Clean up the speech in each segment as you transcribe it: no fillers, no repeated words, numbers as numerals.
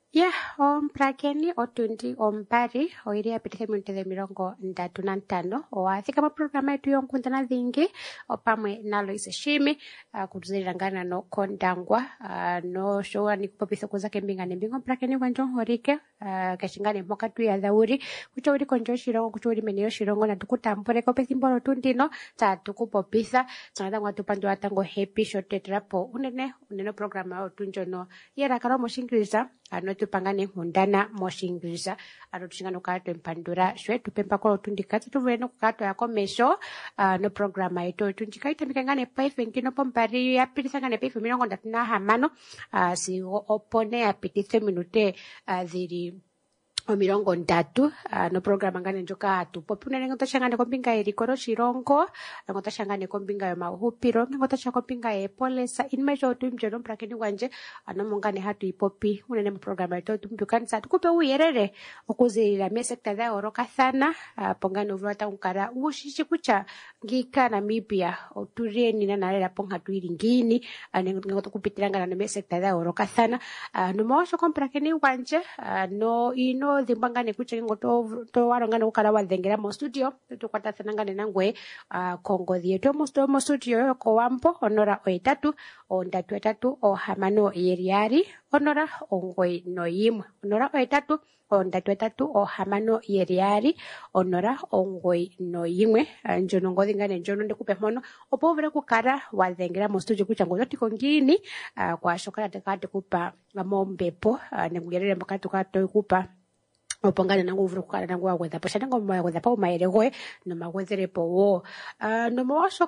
Yeah, prakeni otundi ombari oiri apitike minthe mirongo ndatu na ntano owathika maprograma yetu yonkundana dhingi opamwe nalo iseshimi kutuzilirangana no kondangwa no showa ni kupopisa kuza kembinga nembingo prakeni wanjo horike kashingane mpoka tu ya dhauri kucho uri konjo shirongo kucho uri meneo shirongo na tukutambure ko pesimboro tundino ta tukupopisa tsangada ngwa tupandu atango happy short trapo unene programa otunjo no yera karo moshingiriza ano tupangane hundana moshingiriza ano tushingano kato empandura shwe tupempa kwa utundikati tuveno kukato ya komesho no programa ito tunjikaita mikangane paife nkino pompari ya pitisangane paife minongo ndatuna hamano si opone ya pitise minute ziri mirongo ndatu no programa ngane njoka tupopi unene ngotashangane kombinga erikoro shirongo ngotashangane kombinga ya mahupiro ngotashangane kombinga ya polesa inmejo tumjo no prakeni wanje anomongane hatu ipopi unene mu programa ito tumbukanisa tukupe uyerere okuzilira mesekta da oroka sana pongano vata unkara ushishi kucha ngika Namibia oturieni na nalela ponga tuiringini ngoto kupitiranga na mesekta da oroka sana no mosho komprakeni wanje no ino zimbangane kuche ngoto to warangana ukala wadhengera mo studio tukwata sanangane nangwe kongo dhieto mo studio ko wampo onora oitatu ondatu etatu o hamano yeriari onora ongoi noyimwe onora oitatu ondatu etatu o hamano yeriari onora ongoi noyimwe njono ngodhingane njono ndikupe mono opo uvire kukara wadhengera mo studio kucha ngoto tikongini kwa shokala tekate kupa mombepo nengugerere mbakatu kato kupa opongana nangu uvuru kukara nangu waweza po shanango mwaweza po umaeregoe no mawezere po wo no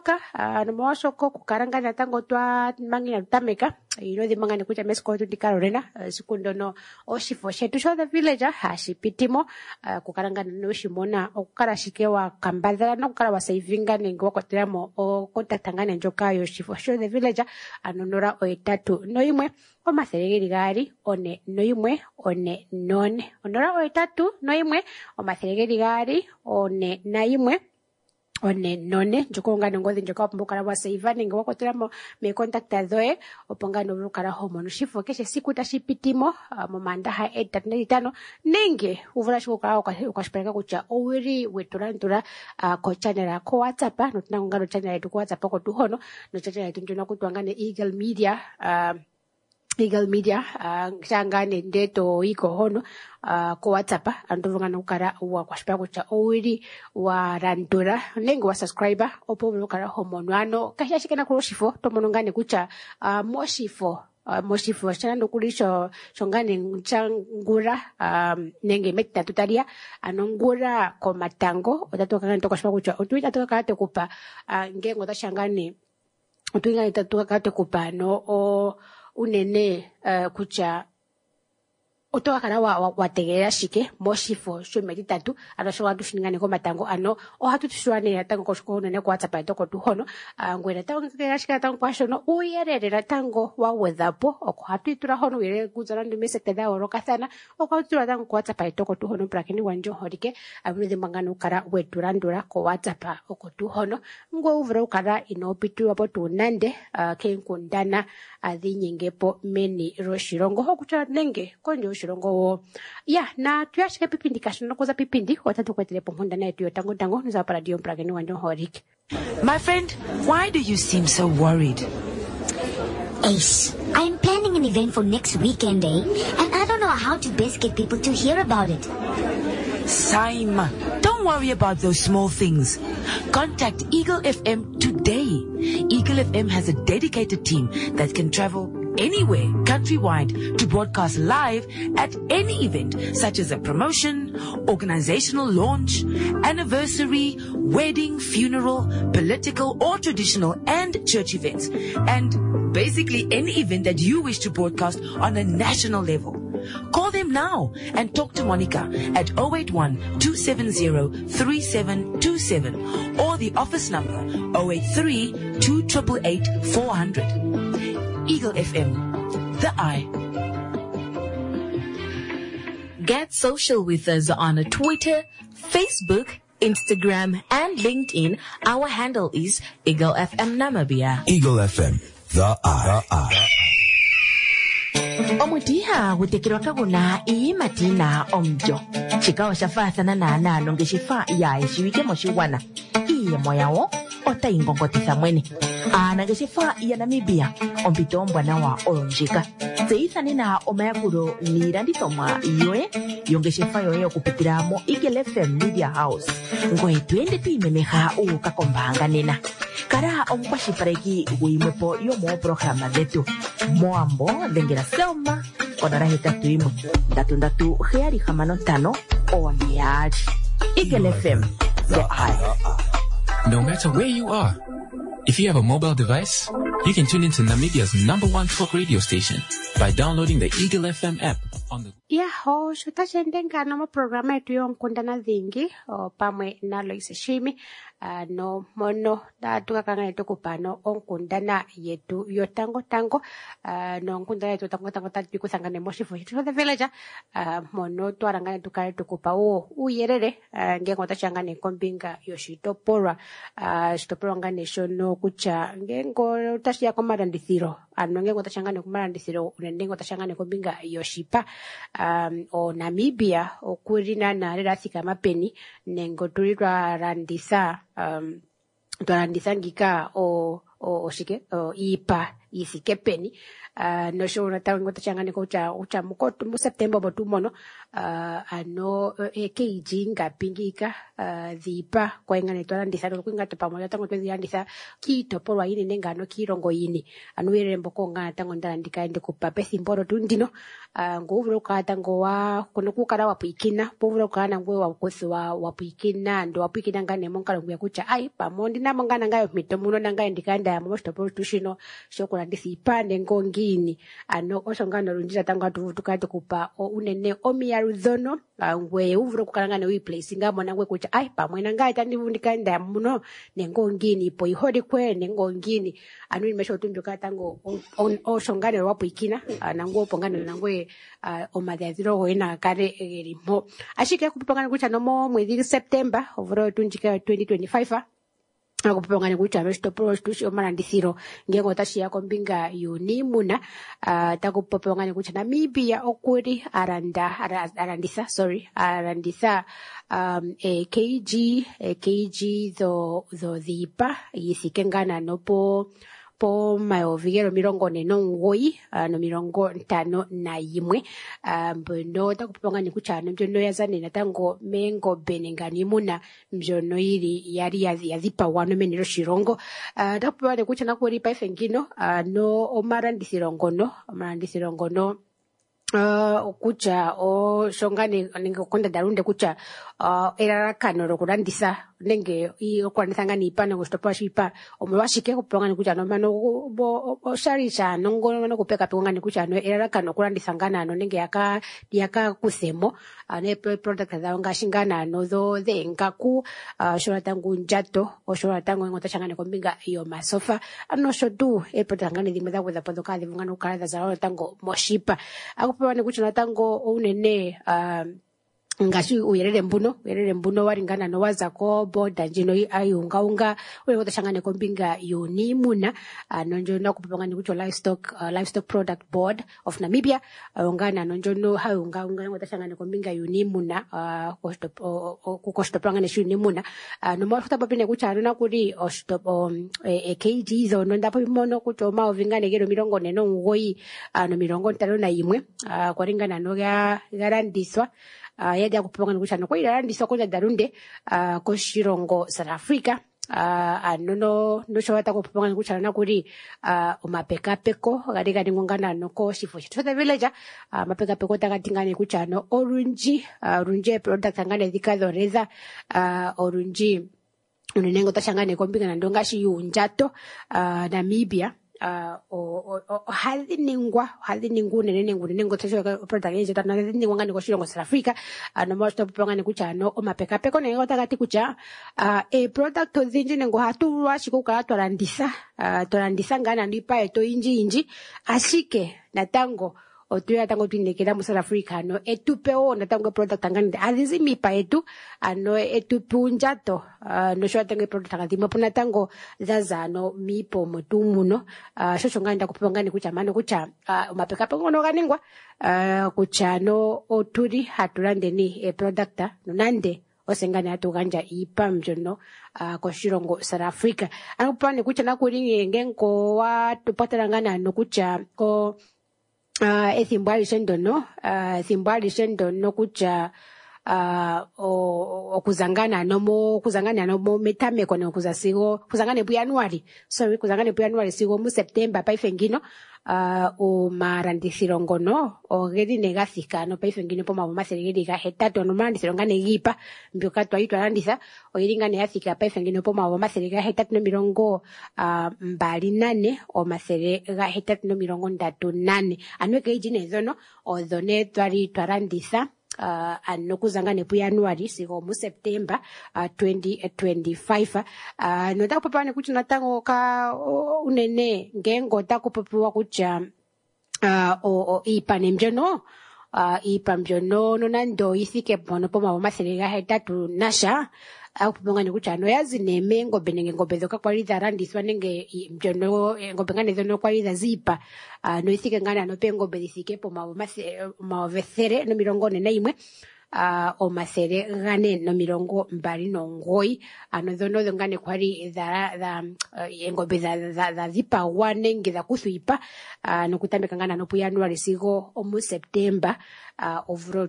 mwashoko kukaranga na tango twa mangi na tutameka ino di mangane kucha mesko tu di Carolina sikundo no oshifo shetu show the village hashipitimo kukaranga no shimona okukara shikewa kambadala no kukara wasaivinga nengo wakotiramo o kontaktangane njoka yo shifo show the village anonora oitatu no imwe omaseregeri gari one no imwe one none onora oitatu no imwe omaseregeri gari one na imwe one none njokongana ngozi njoka opumbukara wa save ningo wakotiramo me contacta doe opongana urukara homo no shifo keshe siku tashipitimo mu mandaha 8:35 nenge uvura shukara ukashpereka kucha owiri weturantura ko channel ko WhatsApp no tunangano channel yetu ko WhatsApp ko tuhono no channel yetu njona kutwangane Eagle Media changane ndeto iko hono ko WhatsApp andovanga ukara wa kwashpa kucha owiri wa randura nengo wa subscriber opo ukara homonwano kashashikana kuroshifo tomonongane kucha moshifo chanando kulisho shongane nchangura nenge meta tutaria anongura ko matango otatoka kanto kwashpa kucha otuita toka kate kupa ngengo tashangane otuinga itatoka kate kupa no o unene kucha otoka kana wategera shike moshifo shomeri tatu arasho watu shiningane ko matango ano o hatu tushwane yatango koshiko unene kwa WhatsApp itoko tuhono ngwera tango kera shika tango kwashono uyerera tango wa weathapo oko hatu itura hono wire kuzana ndi message da oroka sana oko itura tango kwa WhatsApp itoko tuhono prakini wanjo horike abunde mangano kara weturandura ko WhatsApp oko tuhono ngo uvura ukara inopitu apo tunande kenkundana adhinyengepo meni roshirongo hokucha nenge konjo shirongo ya na tuyashike pipindi kashono koza pipindi watatu kwetele pomhonda na yetu yotango tango nuza paradio mprageni wanjo horik. My friend, why do you seem so worried? Ace, I'm planning an event for next weekend, and I don't know how to best get people to hear about it. Saima, don't worry about those small things. Contact Eagle FM today. Eagle FM has a dedicated team that can travel anywhere countrywide to broadcast live at any event, such as a promotion, organizational launch, anniversary, wedding, funeral, political or traditional and church events, and basically any event that you wish to broadcast on a national level. Call them now and talk to Monica at 081-270-3727 or the office number 083-288-400. Eagle FM, the eye. Get social with us on Twitter, Facebook, Instagram, and LinkedIn. Our handle is Eagle FM Namibia. Eagle FM, the eye. omutiha gutekirwa kaguna iyimatina omulyo chikawa shafaathana naana ngeshefa ya shiwike moshigwana iiyemo yawo otayingongotitha mwene aanangeshefa ya Namibia ompito ombwanawa oyo ndjika tseyitha nena omayakulo niilandithomwa yoye yongeshefa yoye okupitila mo Eagle FM Media House ngoye twende twiimemeha uuka kombaanga nena kala omukwashilipaleki guyimwepo yomooprograma dhetu moambo dhengela Selma konola 81 33765 Eagle FM the eye. No matter where you are, if you have a mobile device, you can tune into Namibia's #1 folk radio station by downloading the Eagle FM app on the... Yaho, shutashendengana mo programa yetu yonkundana dhingi pamwe nalo iseshimi no mono da tukakanga yetu kupano onkundana yetu yotango no onkundana yetu tango tatu kusangane moshifo to the village mono twarangane tukale tukupa uyerere ngengo tashangane kombinga yoshitopolwa shitopolwa ngane shono kucha ngengo tashiya komarandithiro ngengo tashangane komarandithiro unengo tashangane kombinga yoshipa o Namibia okurina na rerathika mapeni nengo tulirwa randisa ngika shike ipa isike peni no shona tango tachangane ko cha mukoto mu September botumono kg ngapingika dhipa kwa ingane twarandisa kwingate pamoja tango twirandisa kitopolwa yini nengano kirongo yini anuwere mboko ngana tango ndandika ende kupape simboro tundino nguvuro ka tango wa kuno kukara wapuikina povuro kana ngwe wa puikina ndo wapuikina ngane monkalo ngwe kucha ai pamondi na mongana ngayo mitomuno nangaye ndikanda ya mostopolo tushino shokurandisi ipande ngongini oshongano runjira tango atuvutukate kupa unene omiyaruzono ngwe uvuro kukalangane wiplace ngamona ngwe kucha ai pamwe nangaye tandivundika nda muno nengongini po ihodi kwe nengongini nimesho tunjuka tango oshongano wapuikina nango pongano nangwe omadhaziro wena kare erimo ashike kupangana kucha nomo mwezi September ovuro tunjika 2025 akupangana kucha mestopolo studio omarandithiro ngengo tashiya kombinga yunimuna takupopangana kucha Namibia okuri arandisa kg dhipa yisikengana nopo po maovigero 49 mbono takupangana kucha mjono yazane natango mengo benengani muna mjono yari yazipa wano menero shirongo takupangana kucha nakuri paifengino no omarandisirongono kucha shongane nenge konda darunde kucha erarakano rokurandisa nenge okurandisa ngani ipane kustopa shipa omwashike kupangana kucha no mano sharisha nongo mano kupeka pangana kucha no erarakano kurandisa ngana no nenge yaka kusemo ne product za ngashingana no zo ngaku shora tangu njato oshora tangu ngota changane kombinga iyo masofa shodu product ngani dimwe za kuza podoka divungana ukaraza za tango moshipa akupane kucha tango unene ngashi uyerere mbuno waringana no wazako boda njino ayunga ule kutashangane kombinga yunimuna nonjo nakupangana kucho livestock product board of Namibia ungana nonjo no hayunga kutashangane kombinga yunimuna kukostopangana shunimuna no mafuta papine kucha na kuri ostop kg zo no ndapo mono kucho maovingane gero 49 no 51 kwaringana no garandiswa yadi akupangana kucha no kwirandiswa ko darunde ko shirongo South Africa no shawata kupangana kucha na kuri omapekapeko gari ngongana no ko shifo to the village mapekapeko tagatingane kucha no orunji product ngane dikadoreza orunji unengo tashangane kombinga ndonga shi yunjato Namibia hali ningu nengo tasho product yeje tana ningu ngani ko shirongo South Africa no most popangani kucha no omapekapeko nengo tagati kucha product ozinji nengo haturwa shikuka torandisa ngana ndipa eto inji ashike natango otuya tango twinekera mu South Africa no etupe ona tango product ngani alizi mipa etu ano etupe unjato no shwa tango product ngati mapuna tango zazano mipo mutumuno shosho ngani ndakupewa ngani kucha mano kucha mapeka pengono ganingwa kucha no oturi hatulandeni product no nande osengane atuganja ipamjono koshilongo South Africa anopane kucha nakulinge ngenko watupatelangana no kucha ko ethimbali shendono kucha okuzangana nomo metameko nokuza sigo kuzangane pu January sigo mu September paifengino umarandithiro ngono ogeri negathika no paifengino poma maserigeri ga hetatu no marandithiro ngane gipa mbyoka twaitwa randitha oyiringane yathika paifengino poma maserigeri ga hetatu no mirongo mbali nane o masere ga hetatu no mirongo ndatu nane anweke ijine zono odhone twari twaranditha ano kuzangane pu January sigo mu September 2025 no takupapane kuti natango ka unene ngengo takupapiwa kucha ipane mjono ipambjono no nando ithike pono poma maserega hetatu nasha akupongane kucha no yazine ngombe nenge ngombe zoka kwalidha randiswa nenge mjono ngombe ngane zono kwalidha zipa no ithike ngana no pengo bedithike poma mavesere no mirongo ne naimwe o masere gane no mirongo mbali no ngoi ano zono ngane kwali da engombe za zipa wane ngiza kusuipa no kutambeka ngana no pu January sigo mu September overall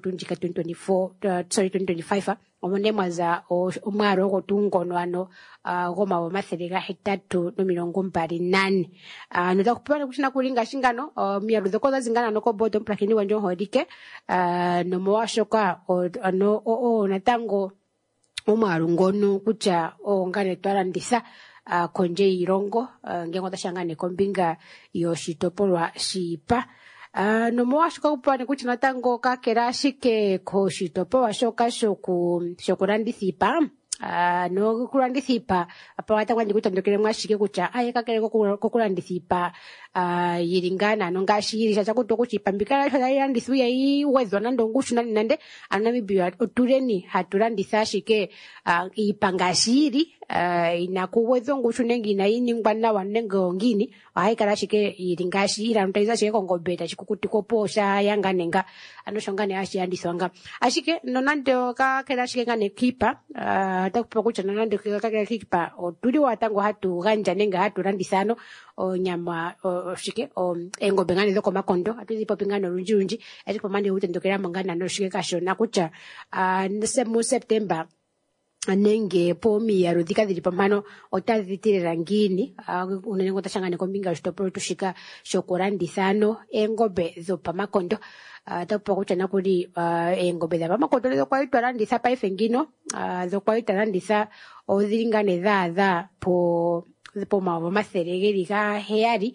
2025 omone mwaza omwaro gotungono ano goma wa maserega hetatu no mirongo mbali nane no takupana kushina kulinga shingano miaru zokoza zingana no ko bottom plakini wanjo hodike no mwashoka ano natango omwaro ngono kucha ngane twarandisa konje irongo ngengo tashangane kombinga yoshitopolwa shipa no mwashoka kupane kuti natango kakera shike ko shitopolwa shoka shokurandithipa no kurandithipa apa watangwa kutondokere mwashike kucha aye kakere kokurandithipa yiringana no ngashiri chakuto kuchipambikana chayandithu yayi wezwa nando ngushu nande anamibia otureni haturanditha shike ipangashiri inakuwezo ngushu nengi na iningwana wanenge ngini ahaikala shike yiringashira ntaiza shike kongobeta chikukuti koposha yanganenga anoshongane ashiyandiswanga ashike nonando kakera shike ngane kipa takupa kucha nonando kakera kipa oturi watango hatu ganja nenga hatu randisano nyama shike engombe ngane zoko makondo atuzipo pingano runji atipo mande utendokera mangana no shike kashona kucha mu September nenge pomi ya rudhika dhili pambano otazitire rangini unengo tashangane kombinga shitopolo tushika shokurandithano engombe zo pamakondo takupa kucha nakuli engombe za pamakondo zo kwa itwaranditha paifengino zo kwa itwaranditha odhiringane dha po mawa maseregeri ga heari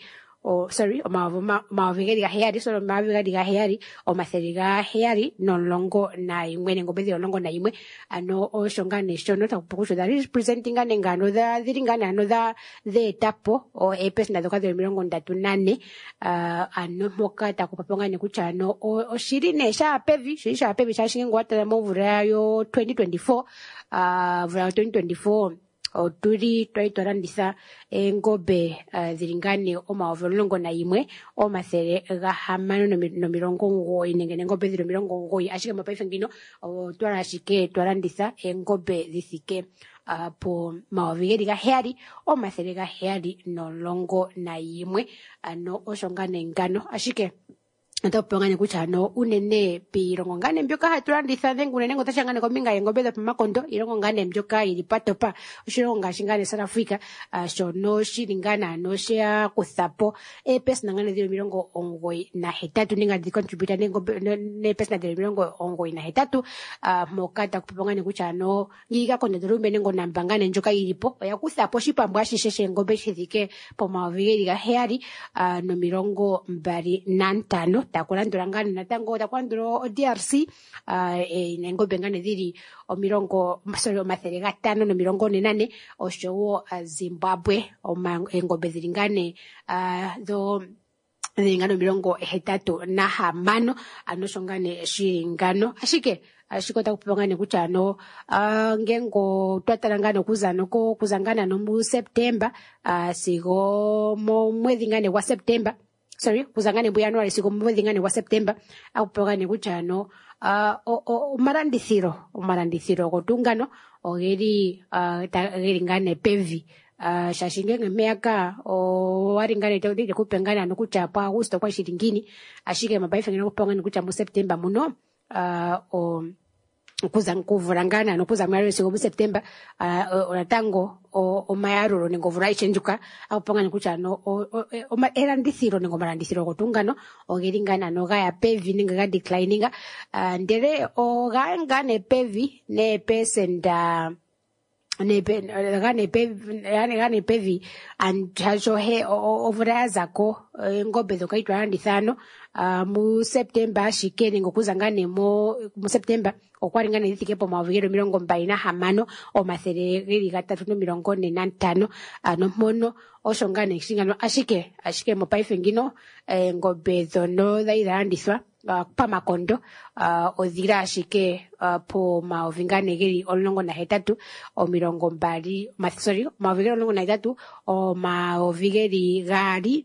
mavigeri ga heari solo mavigeri ga heari o maseriga heari no longo na imwe ngombe zi longo na imwe ano oshongane shono takupukusho that is presenting ngano da dhiringana ano da the tapo o epes na doka 38 ano moka takupapongane kucha no oshirine sha pevi shashingo ata movura yo 2024 vura 2024 oturi twaitorandisa engombe ziringane omavolongo na imwe o masere ga hamano no mirongo ngoi nenge ngombe ziro mirongo ngoi ashike mapaifengino twarashike twarandisa engombe zisike po mavigeri ga heari o masere ga heari no longo na imwe ano oshongane ngano ashike atapongane kucha no unene pirongo ngane mbyoka haturanditha nengune nengo tashangane kombinga yengombe za pamakondo irongo ngane mbyoka ilipatopa ushirongo ngashingane South Africa shono shiringana no share kusapo epes nangane ziro mirongo ongoi na hetatu ninga di contributor nengombe ne pes na ziro mirongo ongoi na hetatu mokata kupongane kucha no ngiga konde durumbe nengo nambangane njoka ilipo ya kusapo shipambwa shisheshe ngombe shizike po mavigeri ga heari no mirongo mbari nantano takulandura ngani natango takulandura DRC ngombe ngane ziri o mirongo masere gatano no mirongo 8 oshowo Zimbabwe ngombe ziri ngane ngano mirongo hetatu na hamano anoshongane shingano ashike ashikota kupangane kuti ano ngengo twatalangana kuzangana no mu September sigo mo mwezi ngane wa September kuzangane mu January sigo mo mwezi ngane wa September akupangane kuti ano marandithiro kotungano ogeri ngane pevi shashinge ngemeaka waringane tawdide kupengana nokucha pa Augusto kwa shiringini ashike mabaife ngene kupangana kucha mu September muno kuvurangana nokuza mwari sigo mu September oratango mayaruro ningovura ichenjuka akupangana kucha no erandithiro ningomarandithiro kotungano ogeringana no gaya pevi ninga declininga ndere ogangane pevi ne pesenda gane pevi anjajo he ovura zako ngobe zokaitwa andithano mu September shikeni ngokuzangane mu September okwaringana ithikepo mavigero 25 omathereri 345 anomono oshongane shingano ashike mo paife ngino ngobe zono dhairandiswa pamakondo odhira ashike po maovingane geri olongo na hetatu o mirongo mbali maovigero olongo na hetatu o maovigeri gari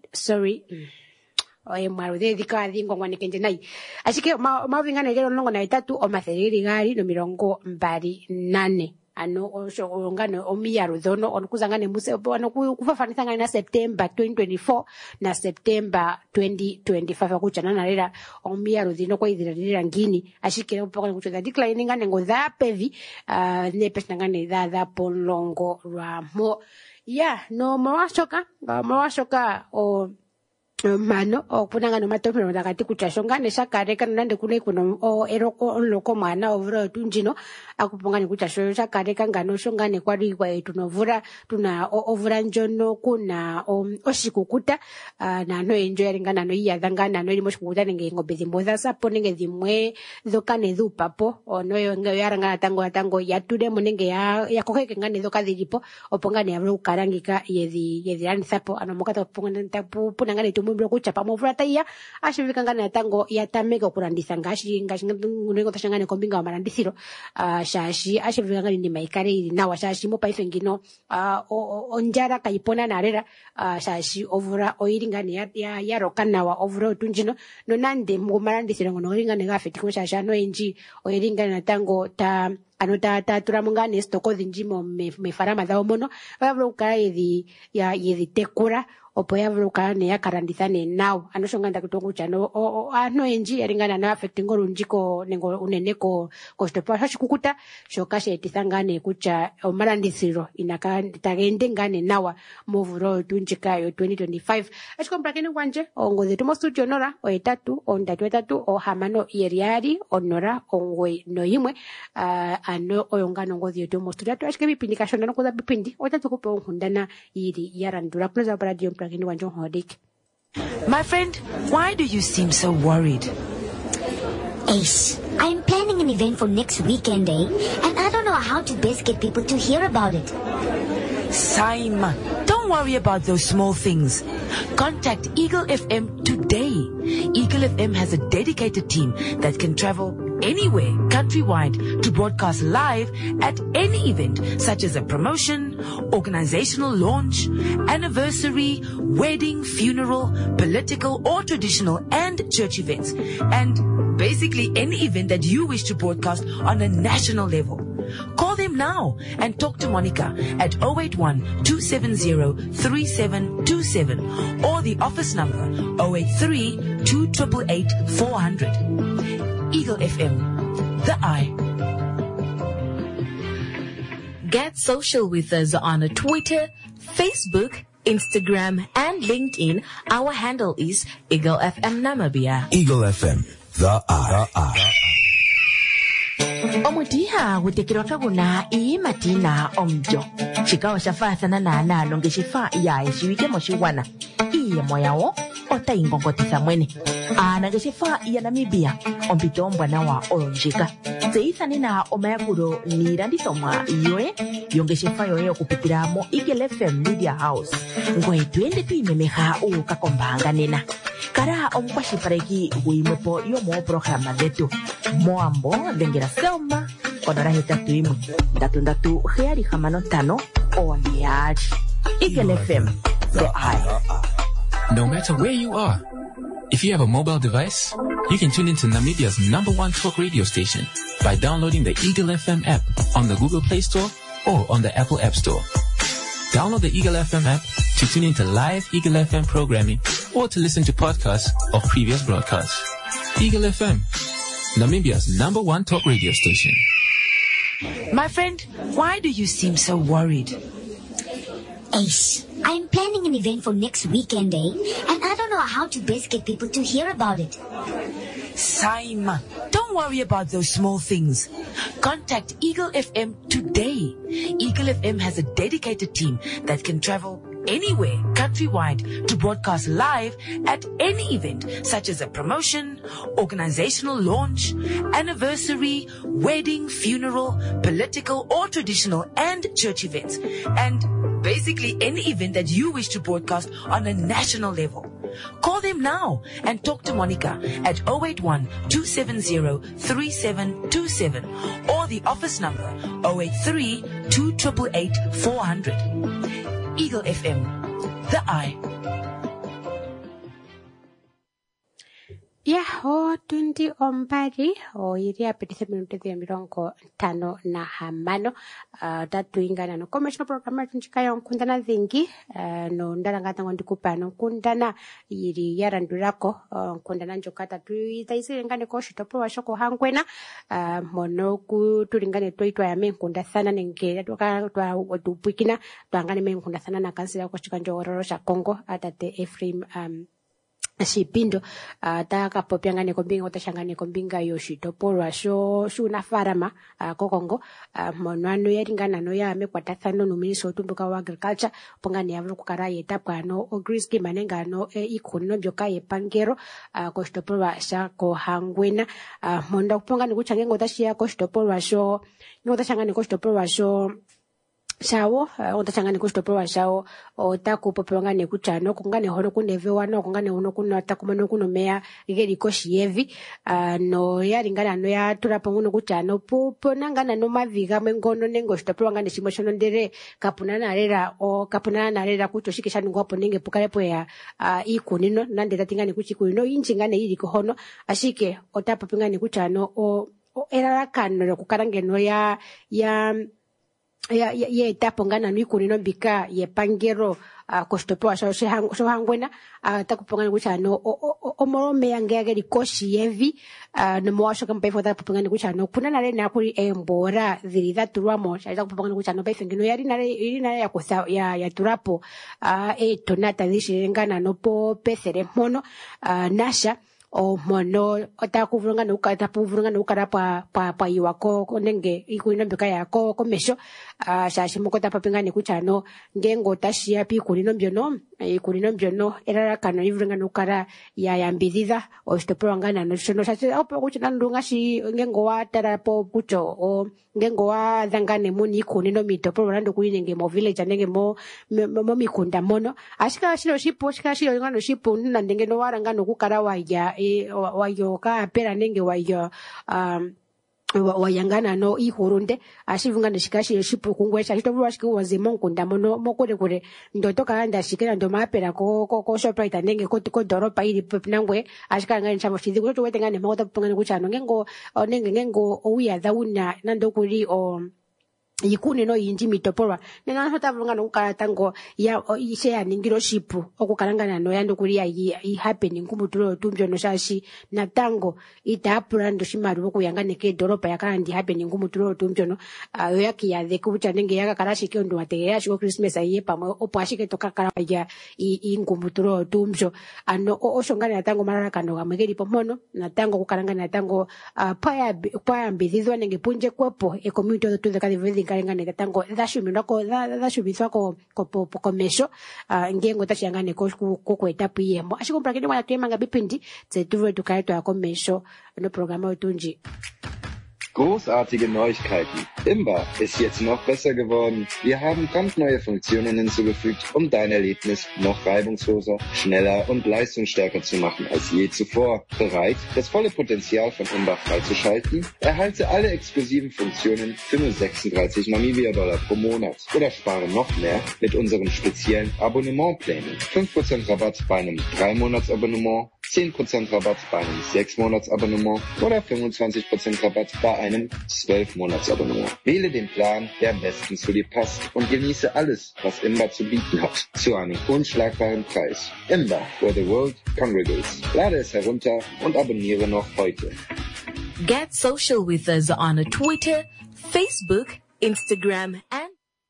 mwaro dedika dhingo ngwane kenje nai ashike maovingane geri olongo na hetatu o mathereri gari no mirongo mbali 8 ano ngano omiyaro zono onukuzangane muse ono kufafanisa na September 2024 na September 2025 akuchana na lera omiyaro zino kwa idhira ngini ashikira upaka kuchoza declining ngane ngodha pevi ne pesa ngane dha polongo ramo no mawashoka o mano okunanga no matopero ndakati kuchashongane shakareka nande kune kuno eroko loko mwana ovura tunjino akupongane kuchasho shakareka ngano shongane kwari kwa tunovura tuna ovura njono kuna oshikukuta na no enjoy ringana no iyadangana no limoshikukuta nenge ngobezimboza sapo nenge zimwe zokane dhupapo ono yarangana tango yatude monenge yakokeke ngane zoka zilipo opongane yavule kukarangika yezi ranisapo anomokata opongane punangane mbro kucha pa movura taiya ashivika ngana tango yatameka kurandisa ngashi ngunengo tashangane kombinga wa marandisiro shashi ashivika ngani ni maikare iri nawa shashi mo paife ngino onjara kaipona narera shashi ovura oiringani ya rokana wa ovura otunjino no nande mo marandisiro ngono oiringani gafeti ko shasha no enji oiringani tango ta anota turamungane stoko dhinjimo me farama dao mono vavula ukara yedhi tekura opo yavuluka ne yakarandithane nawo anoshonganda kutongo chano ano enji yaringana na affecting olunjiko nengo uneneko kostopa shikukuta shokashe tisangane kucha omarandisiro inaka tagende ngane nawa movuro tunjikayo 2025 ashikompra kene kwanje ongoze tumo studio nora oetatu ondatu etatu ohamano yeriari onora ongwe no yimwe ano oyongano ngozi yetu mo studio ashike bipindi kashona no kuza bipindi otatu kupe ohundana yiri yarandura plaza radio. My friend, why do you seem so worried? Ace, I'm planning an event for next weekend, and I don't know how to best get people to hear about it. Saima, don't worry about those small things. Contact Eagle FM today. Eagle FM has a dedicated team that can travel anywhere countrywide to broadcast live at any event, such as a promotion, organizational launch, anniversary, wedding, funeral, political or traditional and church events, and basically any event that you wish to broadcast on a national level. Call them now and talk to Monica at 081-270-3727 or the office number 083-288-400. Eagle FM, the eye. Get social with us on Twitter, Facebook, Instagram, and LinkedIn. Our handle is Eagle FM Namibia. Eagle FM, the eye. Omutiha gutekirwa kaguna matina omjo chikawa shafasana na nalo ngeshifa ya eshiwike moshiwana iye moyawo otaingongotisa mwene ana ngeshifa ya Namibia ompito mbwana wa olonjika zeithane na omayakuro nirandithomwa yoe yongeshifa yoye okupitiramo Eagle FM Media House ngoe twende twimemeha ukakombanga nena kara omukwashilipaleki gwiimwepo yomoopolohalama dhetu moambo dhengela Selma konola 81 33765 Eagle FM, the eye. No matter where you are, if you have a mobile device, you can tune into Namibia's #1 talk radio station by downloading the Eagle FM app on the Google Play Store or on the Apple App Store. Download the Eagle FM app to tune into live Eagle FM programming or to listen to podcasts of previous broadcasts. Eagle FM, Namibia's #1 talk radio station. My friend, why do you seem so worried? Ace, I'm planning an event for next weekend, and I don't know how to best get people to hear about it. Saima, don't worry about those small things. Contact Eagle FM today. Eagle FM has a dedicated team that can travel anywhere countrywide to broadcast live at any event, such as a promotion, organizational launch, anniversary, wedding, funeral, political or traditional and church events, and basically any event that you wish to broadcast on a national level. Call them now and talk to Monica at 081-270-3727 or the office number 083-288-400. Eagle FM, the eye. Ya, tundi ombari iri apitise minuti ya mirongo 5 tatuingana no commercial program tunchika yonkundana zingi no ndarangata ngondikupa no kundana iri yarandurako kundana njokata tuitaisirengane ko shitopo washoko hangwena mono kuturingane toitwa ya menkunda sana nenge twa tupikina twangane menkunda sana na kansila ko chikanjororo sha Kongo atate Ephraim Shipindo takapopyangane kombinga utashangane kombinga yoshitopolwa shuna farama kokongo monwano yaringana no ya mekwatathano no minister otumbuka wa agriculture pongane yavulu kukara yetapano ogriski manengano ikhunino byoka yepangero koshitopolwa sha kohangwena monda kupongane kuchange ngotashiya koshitopolwa sho ngotashangane koshitopolwa sho shawo utachangane kushitopolwa shawo otakupopelwa nekuchano kungane hono kunevewa no kungane hono kuno takumano kuno meya geri koshiyevi no yaringana no ya turapo ngono kuchano popo nangana no maviga mengono nengo shitopolwa ngane shimo shono ndere kapunana rera kutoshikisha ngwapo nenge pukalepo ya ikunino nandera tingane kuchikunino injingane iri kohono ashike otapopengane kuchano erarakano lokukarangeno ya tapongana nwikunino mbika yepangero koshitopolwa sho hangwena takupongana kuchano omorome yange yageri koshi yevi nomowasho kampaifu tapopongana kuchano kuna nale nakuri embora dhiri dhaturwamo shaita kupongana kuchano paifengino yari nale ya turapo tonata dhishirengana nopo pesere mono nasha mono otakuvurunga nukara pa iwako nenge ikunino mbyoka yako komesho shashi mukota papingane kuchano ngengo tashiya pi ikunino mbyono erarakano ivurunga nukara yambidhiza oshitopolwa ngana no shono shashi opo kuchina ndunga shi ngengo watarapo kucho ngengo wadhangane muni ikunino mitopolwa nando kuli nenge mo village nenge mo mikunda mono ashika shiro shipo ngano shipo nandenge no waranga nokukara wayoka apera nenge wayangana no ihurunde ashivungana shikashi shipo kungwesha chitobulwa shikiwa zimonkunda mono mokure ndotoka anda shikira ndo mapera ko shoprite nenge ko doropa iri nangwe ashikanga nchamo shidhi kuto wetengane makota pungana kuchano ngengo uya dhauna nando kuri ikunino yinji mitopolwa nena hotavunga nokukala tango ya isheya ningiro shipu okukalangana no yando kuri i happening kumuturo tumbyono shashi na tango itapura ndo shimaru okuyanganeke doropa yakala ndi happening kumuturo tumbyono yakiyadhe kubucha nenge yakakarashi kyondo wategera shiko Christmas aye pamwe opo ashike tokakala ya ingumuturo tumbyo ano oshongana tango mararakano gamwegeri pomono na tango kukalangana tango paya mbizizwa nenge punje kwepo community of the kadivezi kalengane tango dhashumithwa ko mesho ngengo tashangane ko kwetapu yemo ashikumpra kidi mwana tuyemanga bipindi zetuwe tukale twa ko mesho no programa otunji Großartige Neuigkeiten. Imba ist jetzt noch besser geworden. Wir haben brandneue Funktionen hinzugefügt, um dein Erlebnis noch reibungsloser, schneller und leistungsstärker zu machen als je zuvor. Bereit, das volle Potenzial von Imba freizuschalten? Erhalte alle exklusiven Funktionen für nur 36 Namibia-Dollar pro Monat oder spare noch mehr mit unseren speziellen Abonnementplänen. 5% Rabatt bei einem 3-Monats-Abonnement, 10% Rabatt bei einem 6-Monats-Abonnement oder 25% Rabatt bei einem 12-Monats-Abonnement. Wähle den Plan, der am besten zu dir passt und genieße alles, was Imba zu bieten hat, zu einem unschlagbaren Preis. Imba, where the world congregates. Lade es herunter und abonniere noch heute. Get social with us on Twitter, Facebook, Instagram, and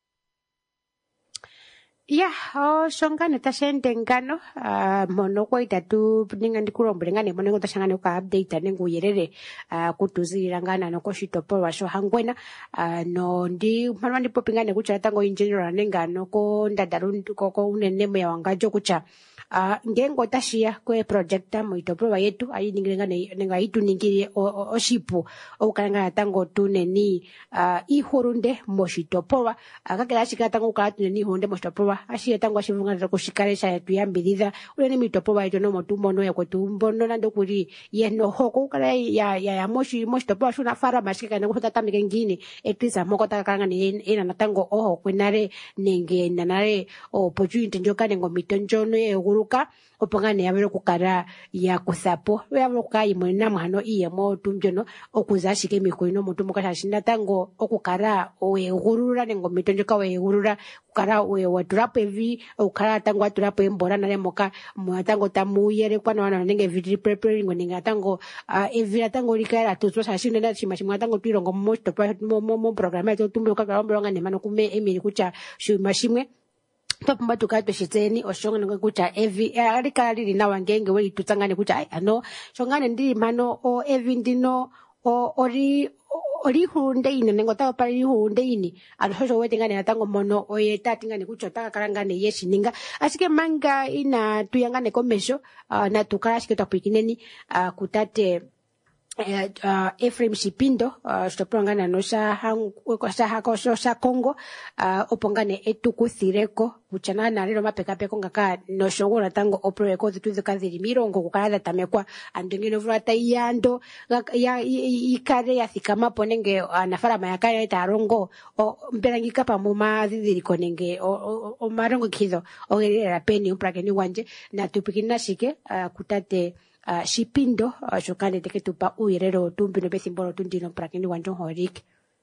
shongane tashende ngano mono kwa itatu ninga ndikulombe ngane mono tashangane ka update nengu yerere kutuzira ngana no koshitopolwa sho hangwena no ndi mwana ndipo pingane kucha tango engineer nengano ko ndadaru ko unene me wangajo kucha ngengo tashia kwe projecta muitopolwa yetu ayiningirengane nenga ituningiri oshipu okanga tango tuneni ihurunde moshitopolwa akakela shika tango ka tuneni honde moshitopolwa ashiye tango ashivunga kushikaresha yetu yambiriza uleni mitopolwa yetu no motumono yakwetu mbono nando kuri yeno hoko kala ya moshitopolwa shuna fara mashika na kutata mingine etisa moko takanga ni ina natango oho kwenare nenge nanare opportunity njokane ngo mitonjono eguru opongane yabero kukara ya kusapo yabero kai mwena mhano iye mo tumbyono okuzashike mikoino mutu mukashashinda tango okukara oegurura nengo mitonjo ka oegurura kukara oewaturapo evi okukara tango aturapo embora nale moka mwatango tamuyere kwana wana nenge vitri preparing nenge tango evi tango likara tuzo shashinda na shimashimwa tango twirongo mo programa yetu tumbyo ka kalombolonga nemano kume emiri kucha shimashimwe topumba tukato shiteni oshongane kucha evi alikala lili na wangenge we tutsangane kucha ano shongane ndi mano o evi ndino ori hunde ine nengo ta pali hunde ini alhojo wetengane atango mono oyeta tingane kucha takalangane yeshininga asike manga ina tuyangane komesho na tukala shike topikineni kutate Ephraim Shipindo stopongana no sha Kongo opongane etukuthireko kuchana na lero mapekapeko ngaka no shongora tango opreko zituzikaziri mirongo kukala tamekwa andengeno vrata yando ya ikare ya thikama ponenge anafara mayaka ya tarongo mbelangika pamuma ziziri konenge o marongo kizo ogerera peni uprakeni wanje na tupikina shike kutate Shipindo shokane teke tupa uirero tumbino besimbolo tundino prakini wanjong horik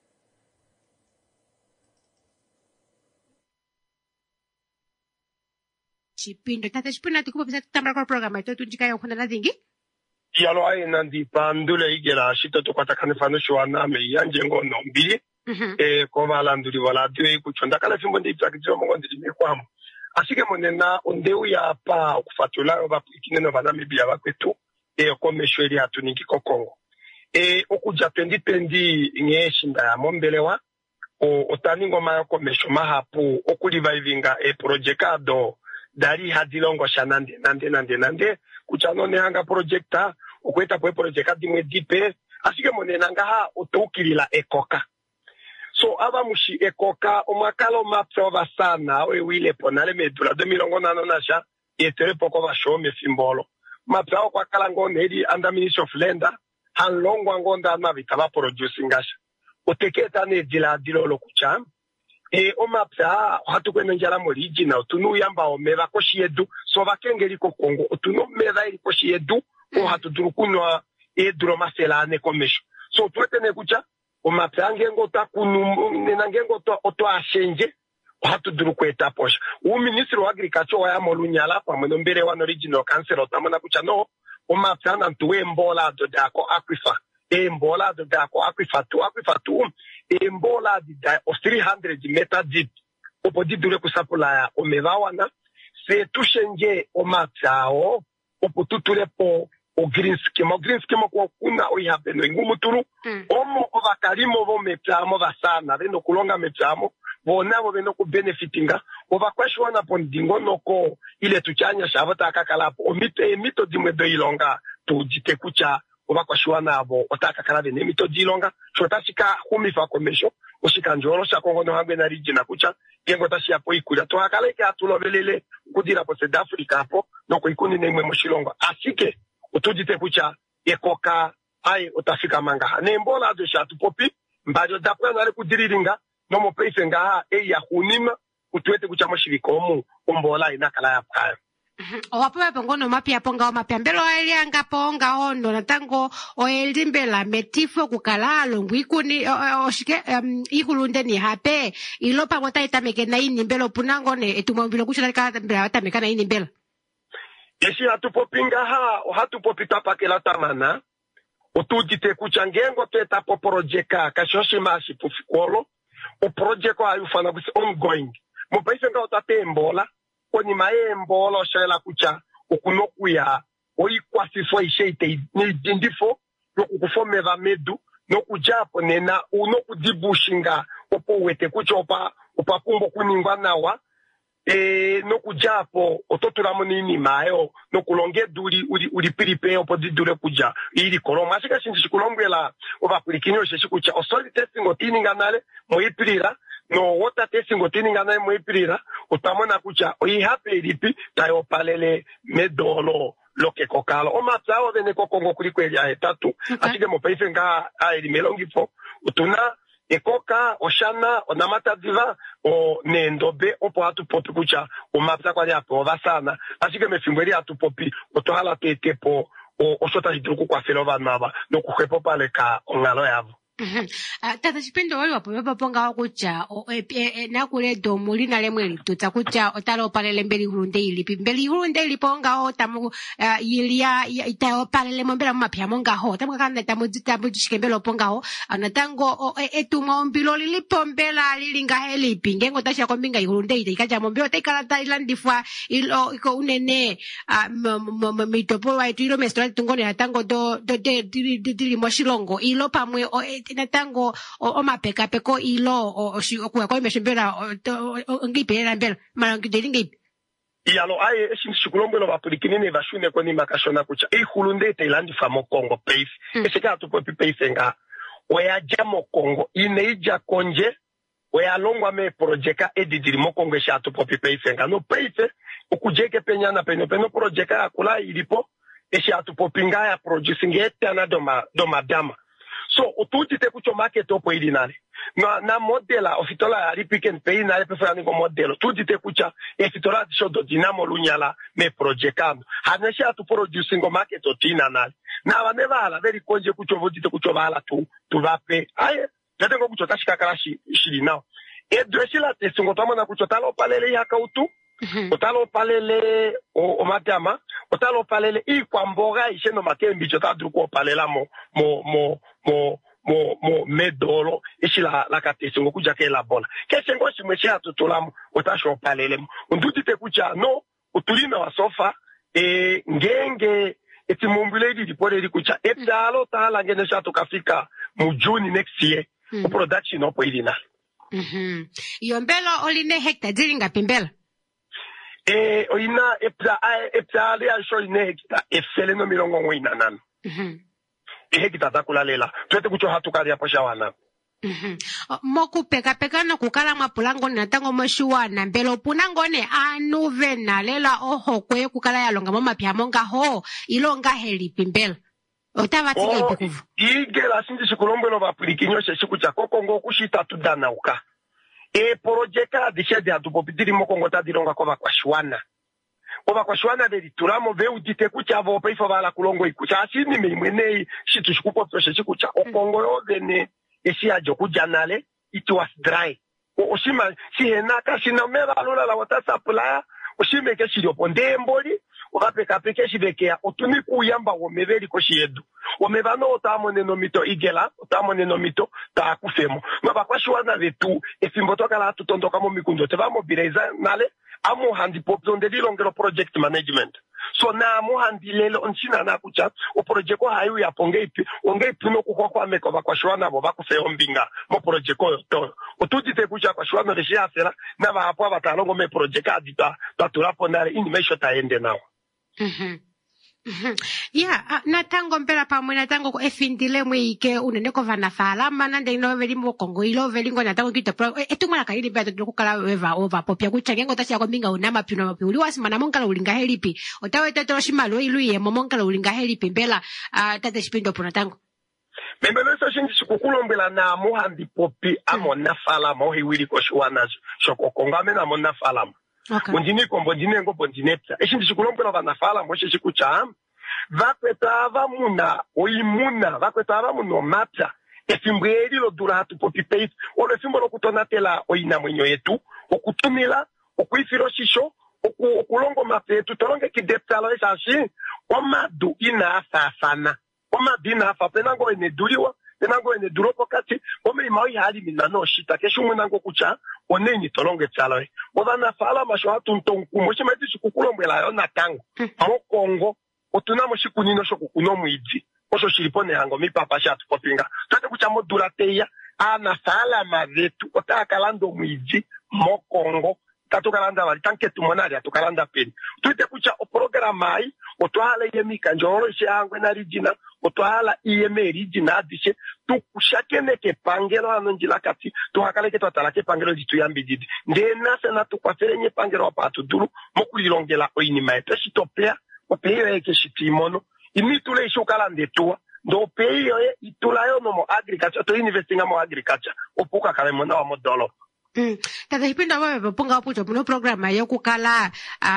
Shipindo tata Shipindo tukupa bisa tambara kwa programa ito tunjika ya ukunda na zingi yalo ai nandi pandule igera shito tukwata kanifano shwana me yanje ngono mbili ko balanduri wala diwe kuchonda kala fimbo ndi prakitiro mongo ndi mikwamu asike monena ondeu ya pa okufatula oba ikineno banamibia bakwetu komeshweli hatu ningi kokongo okuja pendi ngeshinda ya mombelewa otaningo mayo komesho mahapu okulivivinga projectado dari hadilongo shanande kuchanone hanga projecta okweta po projecta dimwe dipe asike monena ngaha otukilila ekoka so aba mushi ekoka omakalo mapso basana wile ponale medula 2000 nasha etere poko bashome fimbolo mapso kwa kala ngone edi under Ministry of Land hanlongwa ngonda na vitaba producing ngasha oteketa ne dilo kucha o mapso hatukwena njala mo original tunu yamba omeva koshiedu so bakengeli ko Kongo tunu meva ili koshiedu o hatudurukunwa edro maselane komesho so twetene kucha omapyange ngota kunu nenangengo to ashenje hatu durukweta posha ministry wa agriculture ya molunyala pa mbere wa original council otamana kucha no omapyana ntuwe mbola do dako aquifer mbola do dako aquifer tu mbola da 300 meter deep opodi dure kusapula ya omevawana se tushenje omapyao opotutule po o green scheme kwa kuna oihape no ingumuturu omo ovakalimo vo meplamo vasana veno kulonga meplamo vonavo veno ku benefitinga ovakwashwana po ndingo noko ile tuchanya shavota akakalapo omito dimwe do ilonga tujite kucha oba kwa shwana abo otaka kalabe nemito dilonga chotashika humifa komesho ushika njolo shakongo no hambe na region kucha yengo tashi apo ikuja to akaleke atulobelele kudira po South Africa apo no ko ikuni nemwe moshilongo asike utujite kucha ekoka ai utafika manga nembola do shatu popi mbajo dapwa nale kudiriringa no mo pese nga ya hunima utwete kucha moshirikomu ombola inakala ya paya. Owapo pongono mapya ponga mapya mbelo alianga ponga ondo natango oelimbela metifo kukalalo ngwikuni oshike ihulunde ni hape ilopa ngota itameke na ini mbelo punango ne etumombilo kushira kala mbela atameka na ini mbelo yeshi hatupopinga hatupopita pakela tamana otujite kuchangengo teta po projeka kashoshi mashi pufikolo o projeko ayufana bis ongoing mo paise nga otate mbola koni maembola shela kucha okunokuya oikwasifo isheite ndifo nokufomera medu nokujapo nena unokudibushinga opowete kuchopa opapumbo kuningwa nawa nokujapo ototulamo nini mayo nokulonge duri uri piripe opodidure kuja ili koloma asika shinji shikulombela obakulikinyo shikucha osoli testing otininga nale moipirira no wota testing otininga nale moipirira utamona kucha oihape ilipi tayo palele medolo loke kokalo omatsawo vene kokongo kulikweli ya etatu asike mopaise nga aelimelongifo utuna ekoka oshana onamata diva o nendobe opo atu popi kucha umapsa kwa yapo vasana asike mefimbweli atu popi otohala tetepo oshota jituku kwa filova naba nokuhepo pale ka ongalo yavo. Tata chipendo wali wapo ponga wakucha nakule domu lina lemwe tuta kucha otalo palele mbeli hulunde ilipi mbeli hulunde iliponga ho tamu yilia ita palele mbela mapya monga ho tamu kanda tamu jishikembelo ponga ho anatango etumo mbilo lilipombela lilinga helipi ngengo tasha kombinga hulunde ikaja mbilo tekala Thailand fwa ilo iko unene mitopo wa ilo mestra tungone atango do dili moshilongo ilo pamwe natango omapeka peko ilo okuwa kwa imeshembera ngipela mbela malangidelinga ipi yalo aye shikulombelo bapulikinene bashune koni makashona kucha ihulunde Thailand famo Kongo pace esika atupopi pace nga oya jamo Kongo ineija konje oya longwa me projeka edidiri mo Kongo sha atupopi pace nga no pace okujeke penyana peno projeka akula ilipo esha atupopi nga ya producing etana doma dama. So utujite kucho market opo ili nale na modela ofitola alipiken pei nale pefana niko modelo tujite kucha ofitola shodo dinamo lunyala me projectando hanesha atu producing market otina nale na vaneva ala veri konje kucho vodite kucho vala tu vape aye jatengo kucho tashika karashi shili nao edweshila tesingo tamana kucho talo palele yaka utu otalo palele o matama otalo palele ikwa mboga isheno makembi chota druko palela mo medolo ishila la katesingo kuja ke la bola kesengo shimweshi atutulamu otasho palele undutite kucha no utulina wa sofa ngenge etimumbuledi dipole kucha etalo tala ngene shato kafika mu June next year o production opo ilina yombelo oline hectare dilinga pimbela oina epta ale asho ine hekita efele no milongo ngwina nana hekita takulalela twete kucho hatukali hapo shawana moku peka no kukala mapulango natango moshiwana mbelo punango ne anuve nalela oho kwe kukala yalonga mapya monga ho ilonga helipi mbela otavatika ipikuvu igela sinji shikulombelo bapulikinyo shikucha kokongo kushita tudana uka projeka dishede atupopitiri mokongo tadilonga kwa kwashwana de turamo veudite kucha vo paifo bala kulongo ikucha asini mimwenei shitu shikupo toshe shikucha okongo yovene esi ajo kujanale it was dry oshima sihenaka sinamera alula la wata supply oshime ke shiro pondemboli okapeka peke shibekea otuni kuyamba womeveli koshiedu omevano otamone no mito igela otamone no mito ta kufemo ngaba kwashwana vetu efimbo tokala tutondoka mo mikundo tevamo bireza nale amo handi popzonde dilongero project management so na amo handi lelo onchina na kucha o project ko hayu ya pongeipi ongeipi no kukwa meko bakwashwana bo bakufeo mbinga mo project ko to otudite kucha kwashwana reshia sera na ba hapo abatalongo me project adita tatulapo nale inimesho taende nawo Yeah, natango mpela pamwe natango ko efindile mwike unene ko vanafalama nande ino veli mo Kongo ilo veli ngo natango twita pro etumala kalili bado tukukala weva over popya kuchangengo tasya kombinga unama pino mapi uli wasimana monkala ulinga helipi otawe tetolo shimalo iluye momonkala ulinga helipi mpela tate shipindo po natango Membele so shingi sikukulombela na muhandi popi amona falama ohi wili koshwana shoko kongame na mona falama. Okay. Bondine kombo dine ngo bondinepta. Shingi sikulombela vana falama oshe shikucha. Vakwetava muna oimuna vakwetava muno mata. Efimbweli lo dura hatu popi peit. Olo efimbo lo kutonatela oina mwenyo yetu. Okutumila, okuifiro shisho. Okulongo mapetu. Tolonge kidepta lo esashi. Omadu ina afafana. Oma dina fa penango ene duliwa penango ene duropo kati ome imai hali minano shita kesho mwenango kucha oneni tolonge tsalawe odana fala masho hatuntonku moshimeti shikukulombela yo natango mo Kongo otuna moshikunino shokukuno mwidzi osho shilipone hango mipapa shatu popinga tate kucha modura teya ana fala mavetu otakalando mwidzi mo Kongo tatukalanda bali tanke tumonali atukalanda peni tuite kucha o programai otwala yemika njoro shangwe na rigina otwala iyeme rigina adishe tukushakene ke pangelo anonjila kati tuhakaleke twatala ke pangelo dituyambididi ndena sena tukwaferenye pangelo apatu duru mokulilongela oinima eto shitopea opeyo eke shitimono imitule ishukala ndetua ndo peyo itulayo no mo agriculture to investinga mo agriculture opuka kale mona wa modolo Tata hipinda wewe punga pucho muno programa yokukala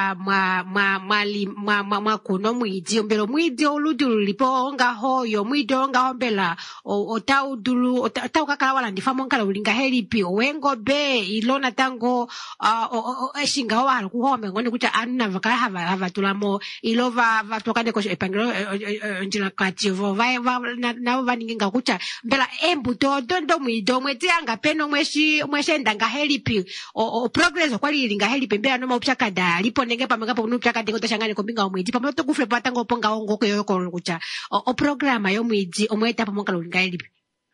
mwa kuno mwidzi ombelo mwidzi oludulu lipo onga hoyo mwidzi onga hombela otaudulu otaukakala wala ndifamo nkala ulinga helipi owengo be ilona tango eshinga wala kuhome ngone kucha anuna vakala havatulamo ilova vatokane ko epangelo njila kati vai na vaninga kucha mbela embuto dondo mwido mwezi anga peno mweshenda helipi o progress kwali linga helipi mbea no mupchakada lipo nenge pamanga no pchakada ngotashangane kombinga omwidzi pamwe to kufle patango ponga ongo ko kucha o programa yo mwidzi omweta pamonga linga helipi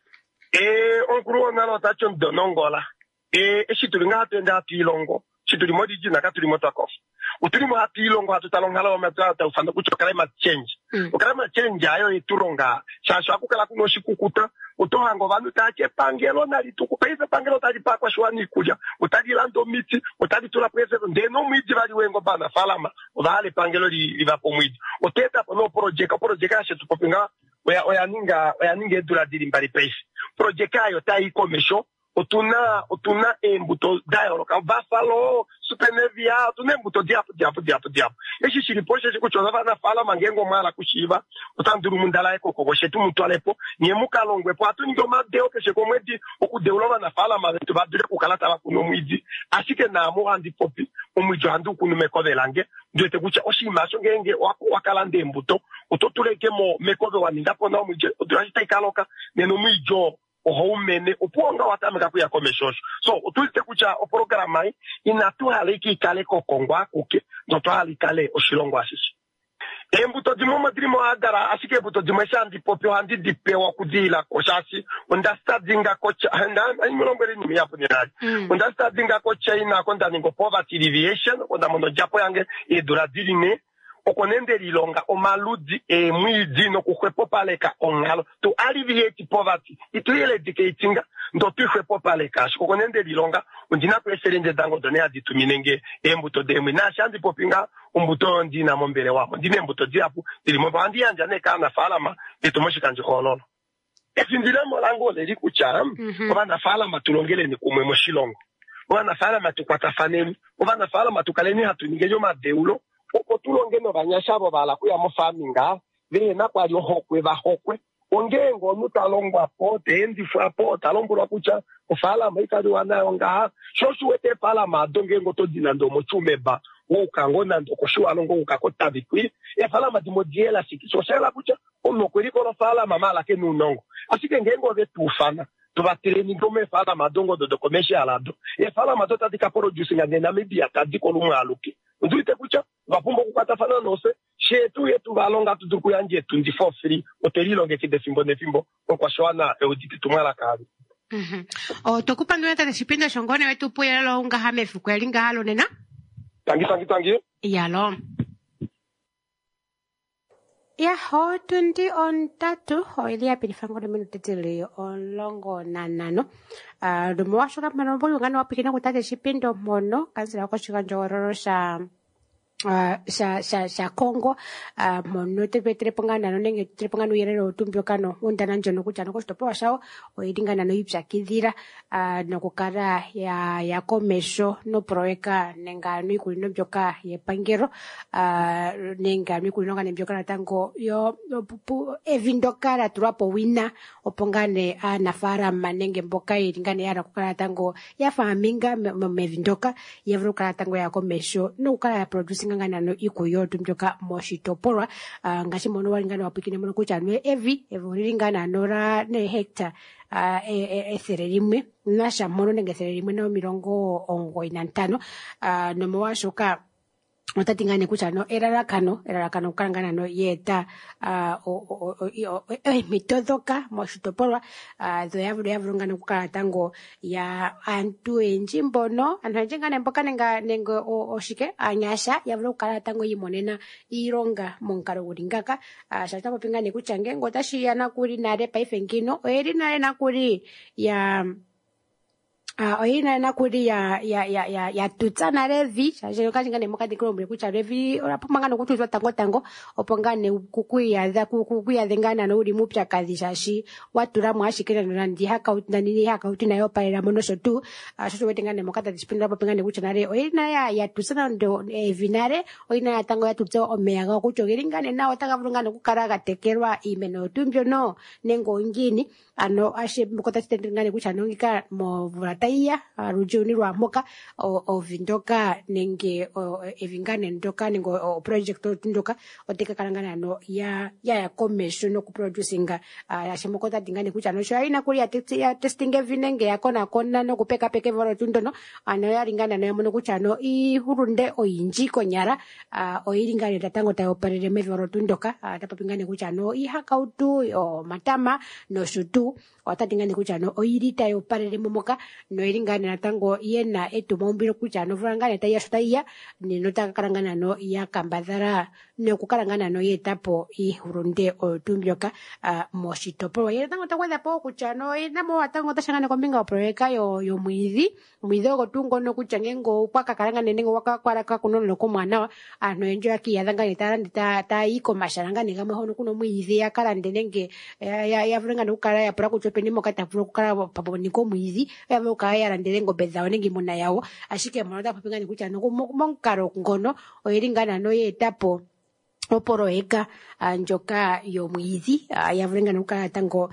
onkuru nalo tacho ndonongola eshitulinga atenda atilongo chituli modi jina katuli motakof utuli mo atilongo atutalongala omata ufanda kucho climate change climate change ayo ituronga shasho akukala kuno shikukuta utohango vanu tache pangelo nali tukupeize pangelo tali pakwa shwani kuja utali lando miti utali tula prese ndeno mwidzi vali wengo bana falama vale pangelo livapo mwidzi uteta no project ashe tupopinga oya ninga edura dili mbali peishi project ayo tai komesho otuna embuto dialogue buffalo supernevia otuna embuto diapo eshi shiliposhe chikuchona vana fala mangengo mala kushiva utanduru mundala eko kokoshetu mutwalepo nyemuka longwepo atuningo madeo keshe komwedi okudeulova na fala mavetu vadure kukalata vakuno mwidzi ashike namo andi popi omwijo handu kunu mekovelange ndwete kucha oshimasho ngenge wakalande embuto ototuleke mo mekove waningapo na omwijo odurashita ikaloka neno mwijo ohomene uponga watamika kuya komeshosho so utulite kucha o programa inatuhala ikikale ko Kongo kuke ndotuhala ikale oshilongo ashishi embuto dimo drimo agara ashike embuto dimo shandi popyo handi dipewa kudila koshasi understandinga kocha handa imolombere ni yapo niraji understandinga kocha ina konda ningo poverty alleviation konda mono japo yange edura diline okonende lilonga omaludi mwidzi no kuhwepo paleka ongalo to alleviate poverty itu yele educatinga ndo tuhwepo paleka okonende lilonga undina preference dango done adituminenge embuto demwe na shandi popinga umbuto ndina mombele wako ndine mbuto diapu dilimo bandi yanja ne kana falama etumoshikanje kololo efindile molango le likucha obana falama tulongele ni kumwe moshilongo obana falama tukwata faneni obana falama tukaleni hatuningejo madeulo okotulongeno banyashabo bala kuya mo farminga vena kwa yo hokwe ba hokwe ongengo nutalongwa pote endi fwa pote alombula kucha ofala maikadi wanayo nga shoshuwete fala madongengo to dina ndo mochumeba wokango nando koshua longo ukakota bikwi fala madimodiela sikiso shela kucha onokwiriko no fala mamala ke nunongo asike ngengo vetufana tubatireni ngome fala madongo do commercial ado fala madota dikaproduce ngane Namibia kadiko lumwaluki ndute kucha vapumbo kukwata fana nose shetu yetu valonga tuduku yanje 24 free otelilonge kidefimbo nefimbo kwa shwana euditi tumala kazi o tokupa nweta de sipinda shongone wetu puyelo unga hamefu kwelinga halo nena tangi yalo Ya ho 20 on tatu oilia pilifango de minuti tili on longo nanano. Dumo washoka manombo yungano wapikina kutate shipindo mono kansila wako shikanjororo sha Congo mono tepetre pongana no nenge trepongano yerero utumbyo kano undana njono kuchano ko stopo washao oidingana no ipsa kidhira no kukara ya komesho no proeka nenga no ikulino byoka ye pangero nenga no ikulino ngane byoka natango yo evindokara turapo wina opongane nafara manenge mboka iringane yara kukara tango ya faminga mevindoka yevruka tango ya komesho no kukara producing ngana no ikuyo tumjoka moshitopolwa ngashi mono walingana wapikine mono kuchanwe evi ringana nora ne hectare ethererimwe nasha mono nenge ethererimwe no mirongo ongo inantano no mwashoka otatingane kuchano erarakano karangana no yeta mitodoka moshitopolwa do yavulungana kukala tango ya antu enji mbono antu enji ngane mboka nenga oshike anyasha yavulu kukala tango yimonena iilonga monkalo gulingaka shata popingane kuchange ngotashi kuri nare paife ngino oyeli nare nakuri ya oyina nakuri ya tutsana revi shaje kashingane mukati krombe kucha revi orapomanga nokutuzwa tango opongane kukuya dhengana no uri mupya kadhishashi watura mwashikira ndi haka nayo paira mono shotu shosho wetengane mukata dishipinda popengane kucha nare oyina ya tutsana ndo vinare oyina ya tango ya tutso omeya ga kuchogeringane nawo takavulungana kukara gatekerwa imeno tumbyo no nengo ngini ano ashe mukota tendengane kucha nongika mo iya rujuni rwa moka o vindoka nenge evingane ndoka nenge o project ndoka oteka kalangana no ya komesho no kuproducinga ashimokota dingane kucha no shaina kuri ya testing evinenge yakona no kupeka peke voro tundono ano yaringana no yamono kucha no ihurunde oyinji konyara oiringane tatango ta operere mevoro tundoka tapapingane kucha no ihakautu o matama no shutu otatingane kucha no oirita yo parere momoka no iringane natango yena etumombiro kucha no vulangane taiya shotaiya nino takarangana no ya kambadhara no kukarangana no yetapo ihurunde otumbyoka moshitopolwa yena tango takwenda po kucha no yena mo atango tashangane kombinga oproeka yo mwidhi ogotungo no kucha ngengo kwakakarangane nengo wakakwaraka kuno no komwana ano enjo yakiyadhangane tarandita taiko masharangane gamwe hono kuno mwidhi yakarande nenge ya vulangane ukara ya pura kucho penimo katavula kukala papo niko mwidhi yavula kukala yarandele ngombe dhawo nenge imuna yawo ashike mono tapapingane kucha no monkalo ngono oyiringana no yetapo oporoeka njoka yomwiidhi yavulengana kukala tango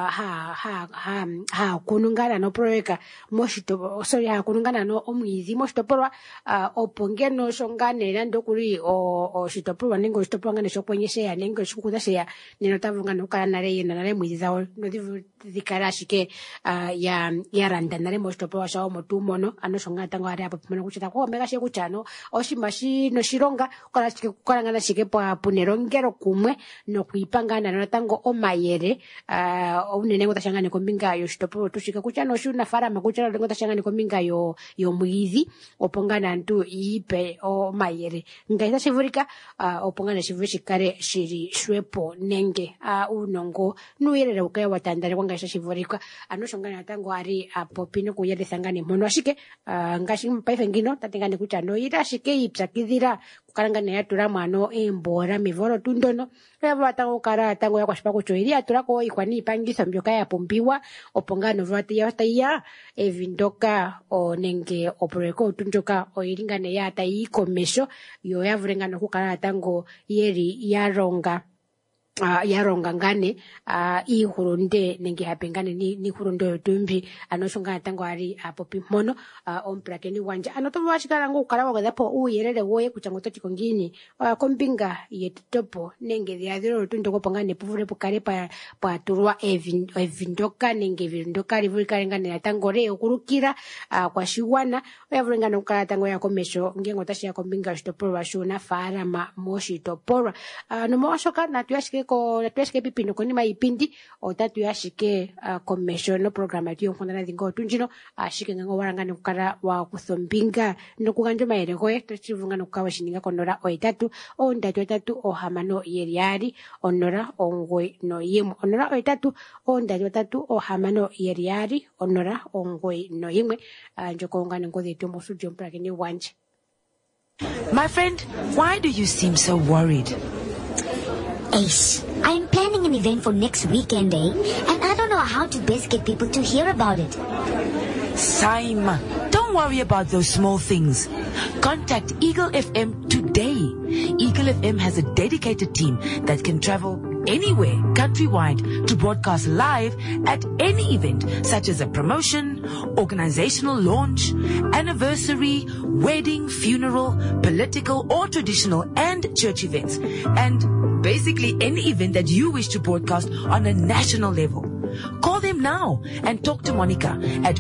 ha kunungana no proeka moshito kunungana no omwiidhi moshitopolwa opo ngeno shongane nando kuri oshitopolwa nenge oshitopolwa ngane shokwenyesheya nenge oshikukutasheya neno tavulungana kukala nale yena nale mwiidhi dhawo nodhikala ashike yaranda nale moshitopolwa shawo motu mono ano shongana tango ari apo pimana kuchita omega she kuchano oshima noshilonga kukalangana shike punerongero kumwe nokuipangana natango omayere unene ngotashangane kombinga yoshitopolwa tushika kucha noshunafaalama kucha ngotashangane kombinga yomwiidhi opongana antu iipe omayere ngaita shivulika opongana shivuye shikale shili shwepo nenge unongo nuyelele ukaya watandale kwa ngaisha shivulika ano shongana natango ari apopi nokuyelethangane mono ashike ngashi mpaife ngino tatengane kucha no ira ashike ipsakidhira kukalangana yatula mwano embora mivoro tundono yavula tango kukala tango yakwashipa kucho ili yatulako ikwani ipangitho mbyoka yapumbiwa opongano vula taiya evindoka nenge oproeko tundoka oilingane ya tayi komesho yo yavulengana kukala tango yeli yaronga ngane ihurunde nenge hapengane ni hurunde yotumbi anoshonga tango ari apopi mono omprakeni wanja anotomo washikala ngo kukala wagapo uyelele woye kuchango totiko ngini kombinga yetutopo nenge dhiadhiro tundoko pongane puvule pukale pa turwa evindoka nenge vindoka livulika ngane tango re okurukira kwa shiwana yavulengana kukala tango ya komesho ngengo tashi ya kombinga shitopolwa shuna faalama moshitopolwa no mwashoka natuyashike tuashike ko tuashike pipino ko ni maipindi otatu yashike commission no program ati yonkunda na zingo tunjino ashike ngo warangana kukara wa kusombinga no kuganjo maere ko tuchivunga no kawa shininga konora oitatu ondatu otatu ohamano yeriari onora ongwe no yemu onora oitatu ondatu otatu ohamano yeriari onora ongwe no yimwe njoko ngana ngozi tumbo studio mpaka ni wanje. My friend, why do you seem so worried? Ace, I'm planning an event for next weekend, and I don't know how to best get people to hear about it. Saima, don't worry about those small things. Contact Eagle FM today. Eagle FM has a dedicated team that can travel anywhere countrywide to broadcast live at any event, such as a promotion, organizational launch, anniversary, wedding, funeral, political or traditional and church events, and basically any event that you wish to broadcast on a national level. Call them now and talk to Monica at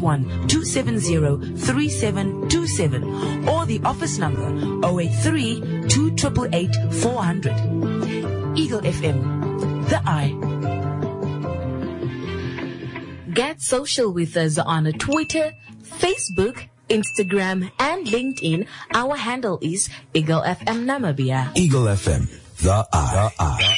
081-270-3727 or the office number 083-288-400. Eagle FM, the eye. Get social with us on Twitter, Facebook, Instagram, and LinkedIn. Our handle is Eagle FM Namibia. Eagle FM, the eye.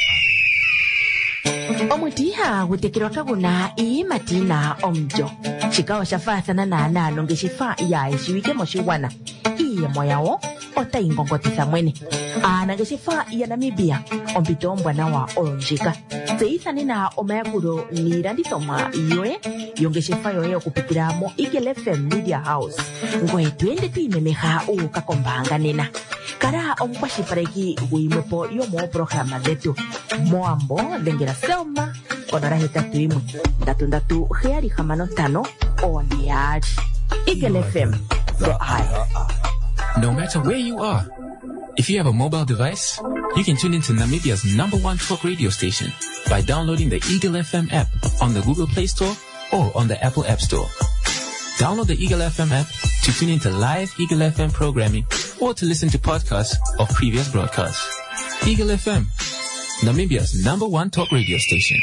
Omutiha gutekirwa kaguna imatina omjo chikawa shafathana na nano ngeshifa ya ishiwike moshiwana iye moyawo ota ingongotitha mwene ana ngeshifa ya Namibia ompito ombwana wa olonjika tseithane na omayakuro nilandithomwa yoye yongeshifa yoye okupitira mo Eagle FM Media House ngoye twende tuimemeha uukakombanga nena kara omukwashipaleki guimwepo yomo programa dhetu moambo dengera Selma konora hetatu imwe ndatu heari hamano tano ondiari Eagle FM the eye. No matter where you are, if you have a mobile device, you can tune into Namibia's #1 talk radio station by downloading the Eagle FM app on the Google Play Store or on the Apple App Store. Download the Eagle FM app to tune into live Eagle FM programming or to listen to podcasts of previous broadcasts. Eagle FM, Namibia's #1 talk radio station.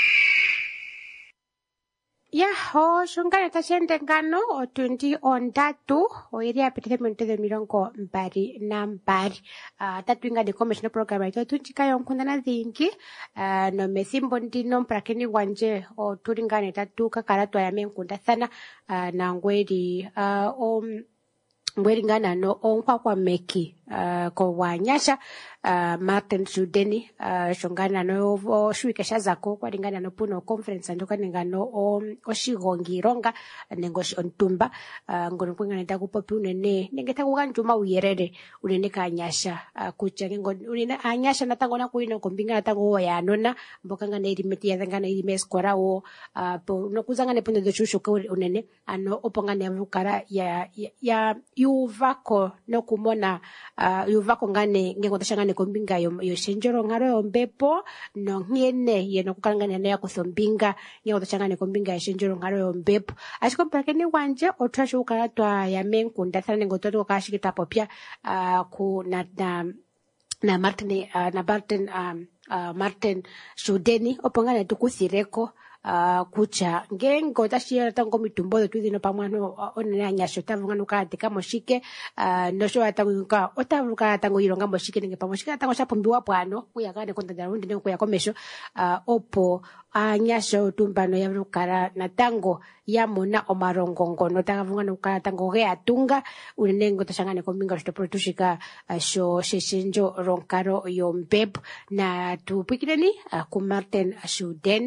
Yaho, shungana tashende ngano o 20 on datu o iria apitithemento de mirongo mbari na mbari. Tatu inga de commission program ito tunchika yonkunda na zingi no mesimbo ndino mprakeni wanje o turingane tatu kakarato ya menkunda sana na ngweri ngweri ngana no onkwa kwa meki ko wanyasha Martin Shudeni shongana no shuike shazako kwa lingana no puno conference ndoka ningano o shigongironga nengoshi ontumba ngono kwinga nenda kupopi unene nengeta kukanjuma uyerere unene kanyasha kucha ngo unene anyasha natango na kuino kombinga natango ya nona mbokanga na irimeti ya ngana irime skora o no kuzanga ne puno do shushuka unene ano oponga ne vukara ya yuvako no kumona yuvako ngane ngengo tashanga kombinga yo shenjoro ngaro yo mbepo no ngene yeno kukangana na yakusombinga ngengo tashanga kombinga ya shenjoro ngaro yo mbepo ashiko mpakeni wanje otrasho ukaratwa ya menkunda sana ngoto kashikita popya ku na Martin Shudeni opongana tukusireko kucha ngengo tashira tango mitumbo twizino pamwano onene anyasho tavunga katika moshike no sho atanguka otavuka tango ironga moshike nge pamoshike tango chapumbiwa pwano kuyakane konta darundi ne kuya komesho opo anyasho tumbano ya rukara na tango ya mona omarongongo no tavunga nukara tango ge atunga unengo tashangane kombinga shitoprotushika sho sheshenjo ronkaro yo mbeb na tupikireni ku Martin Shuden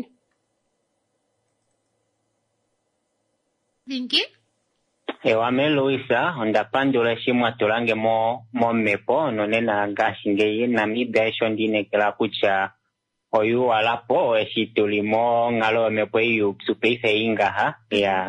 Vinki? Ewame Luisa, onda pandula shimwa tulange mo mepo, nonena gashinge Namibia shondine kila kucha oyu alapo, eshitulimo ngalo mepo yu supeife inga ha, ya.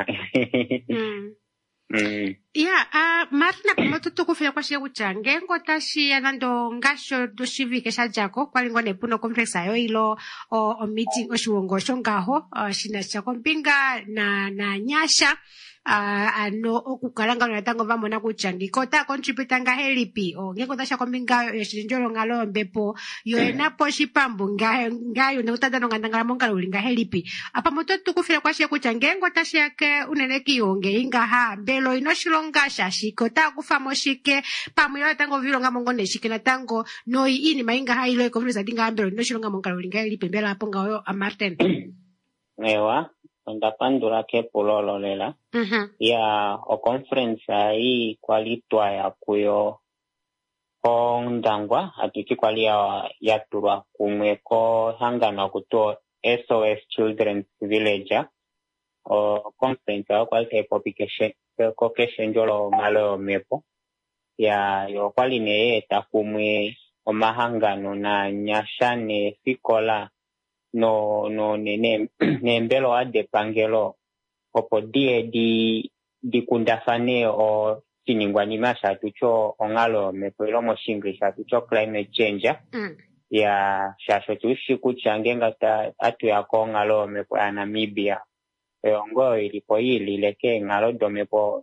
Martina kumoto tukufila kwa shia uchange, ngota shia nando ngasho doshivi kesha jako, kwa lingo nepuno kompleksa yo ilo o meeting o shuongo shongaho, shina chakompinga na nyasha, ano okukalanga natango vamona kutya ngikota contributa ngahe lipi ngeko tasha kombinga yeshinjolo ngalo mbepo yo enapo shipambu ngayo nekutata nongandangala mongalo uli ngahe lipi apa moto tukufira kwashe kutya ngengo tashi yake unene kiyonge ingaha mbelo inoshilonga shashikota kufamo shike pamwe natango vilonga mongone shike natango no ini mainga hailo ekovirusa dinga mbelo inoshilonga mongalo uli ngahe lipi mbela apo ngayo Martin ewa ndapandula ke pololo lela ya o conference hii kwalitwa ya kuyo ondangwa atiki kwalia yaturwa kumwe ko hangana kuto SOS Children's Village o conference ya kwalite publication jolo malo mepo ya yo kwaline eta kumwe o mahangano na nyashane fikola no nembelo ade pangelo opo di kundafane o siningwani masha tucho ongalo mepelo mo shingisha tucho climate change ya shasho tushiku changenga atu ya kongalo mepo ya Namibia ongo ilipo hili leke ngalo domepo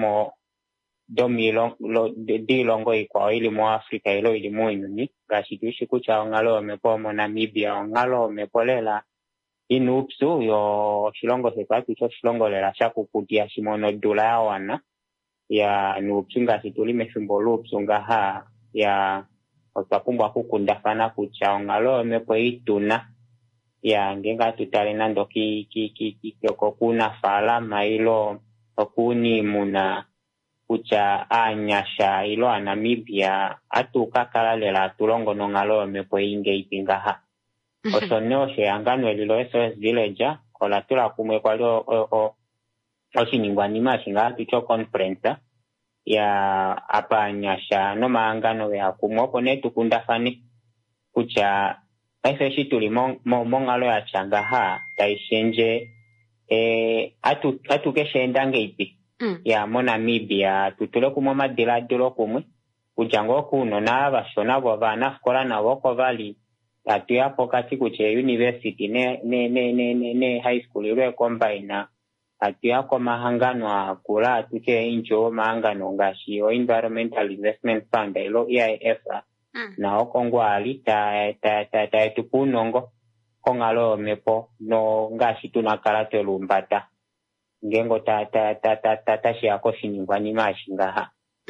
dilongo ikwa ili mo Afrika ilo ili mo inuni gashi tushiku cha ngalo mepo mo Namibia ngalo mepolela inupsu yo shilongo sepatu cho shilongo lela shakukutia shimono dula ya wana ya nupsunga situlime shimbolupsu ngaha ya otakumbwa kukundafana kucha ngalo mepo ituna ya ngenga tutale nando kyoko kuna fala mailo okuni muna kucha anyasha ilo a Namibia atukakala lela tulongo nongalo mepo inge ipingaha osonyo angano elilo SOS Village kola tula kumwe kwa lio oshiningwani mashinga tucho conference ya apa nyasha no maangano ya kumwopo netu kundafani kucha aiseshi tuli mongalo ya changaha taishenje atu keshendange ipi ya mo Namibia tutule kumwe madila dilo kumwe kujango kuno na bashona bo bana kola na woko vali atu ya pokati kuche university ne high school ile combine atu ya ko mahangano akula tuche injo mahangano ngashi o environmental investment fund ilo EIF na okongwa ali ta tupunongo kongalo mepo no ngashi tunakarate lumbata ngengo tashi yako shiningwani mashingaha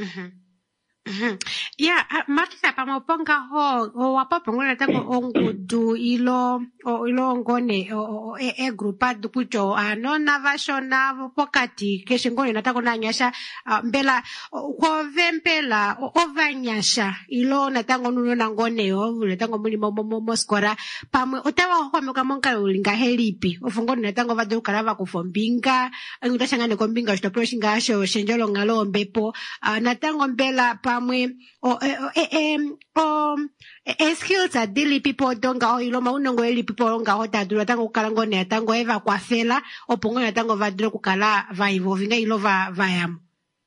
ya Martha pamoponga ho wapapongola tango ongudu ilo ngone grupa dukucho anona vashona pokati keshingone natako nanyasha mbela ko vempela ovanyasha ilo natango nuno nangone natango muli moskora pamwe utawa ho meka monka ulinga helipi ofungone natango vadukala vakufombinga ngutashangane kombinga stopro shingasho shenjolo ngalo mbepo natango mbela pamwe skills adili people donga ilo maunongo eli people nga hotadura tango kalangone tango eva kwafela opongona tango vadro kukala vaivovinga ilo vayam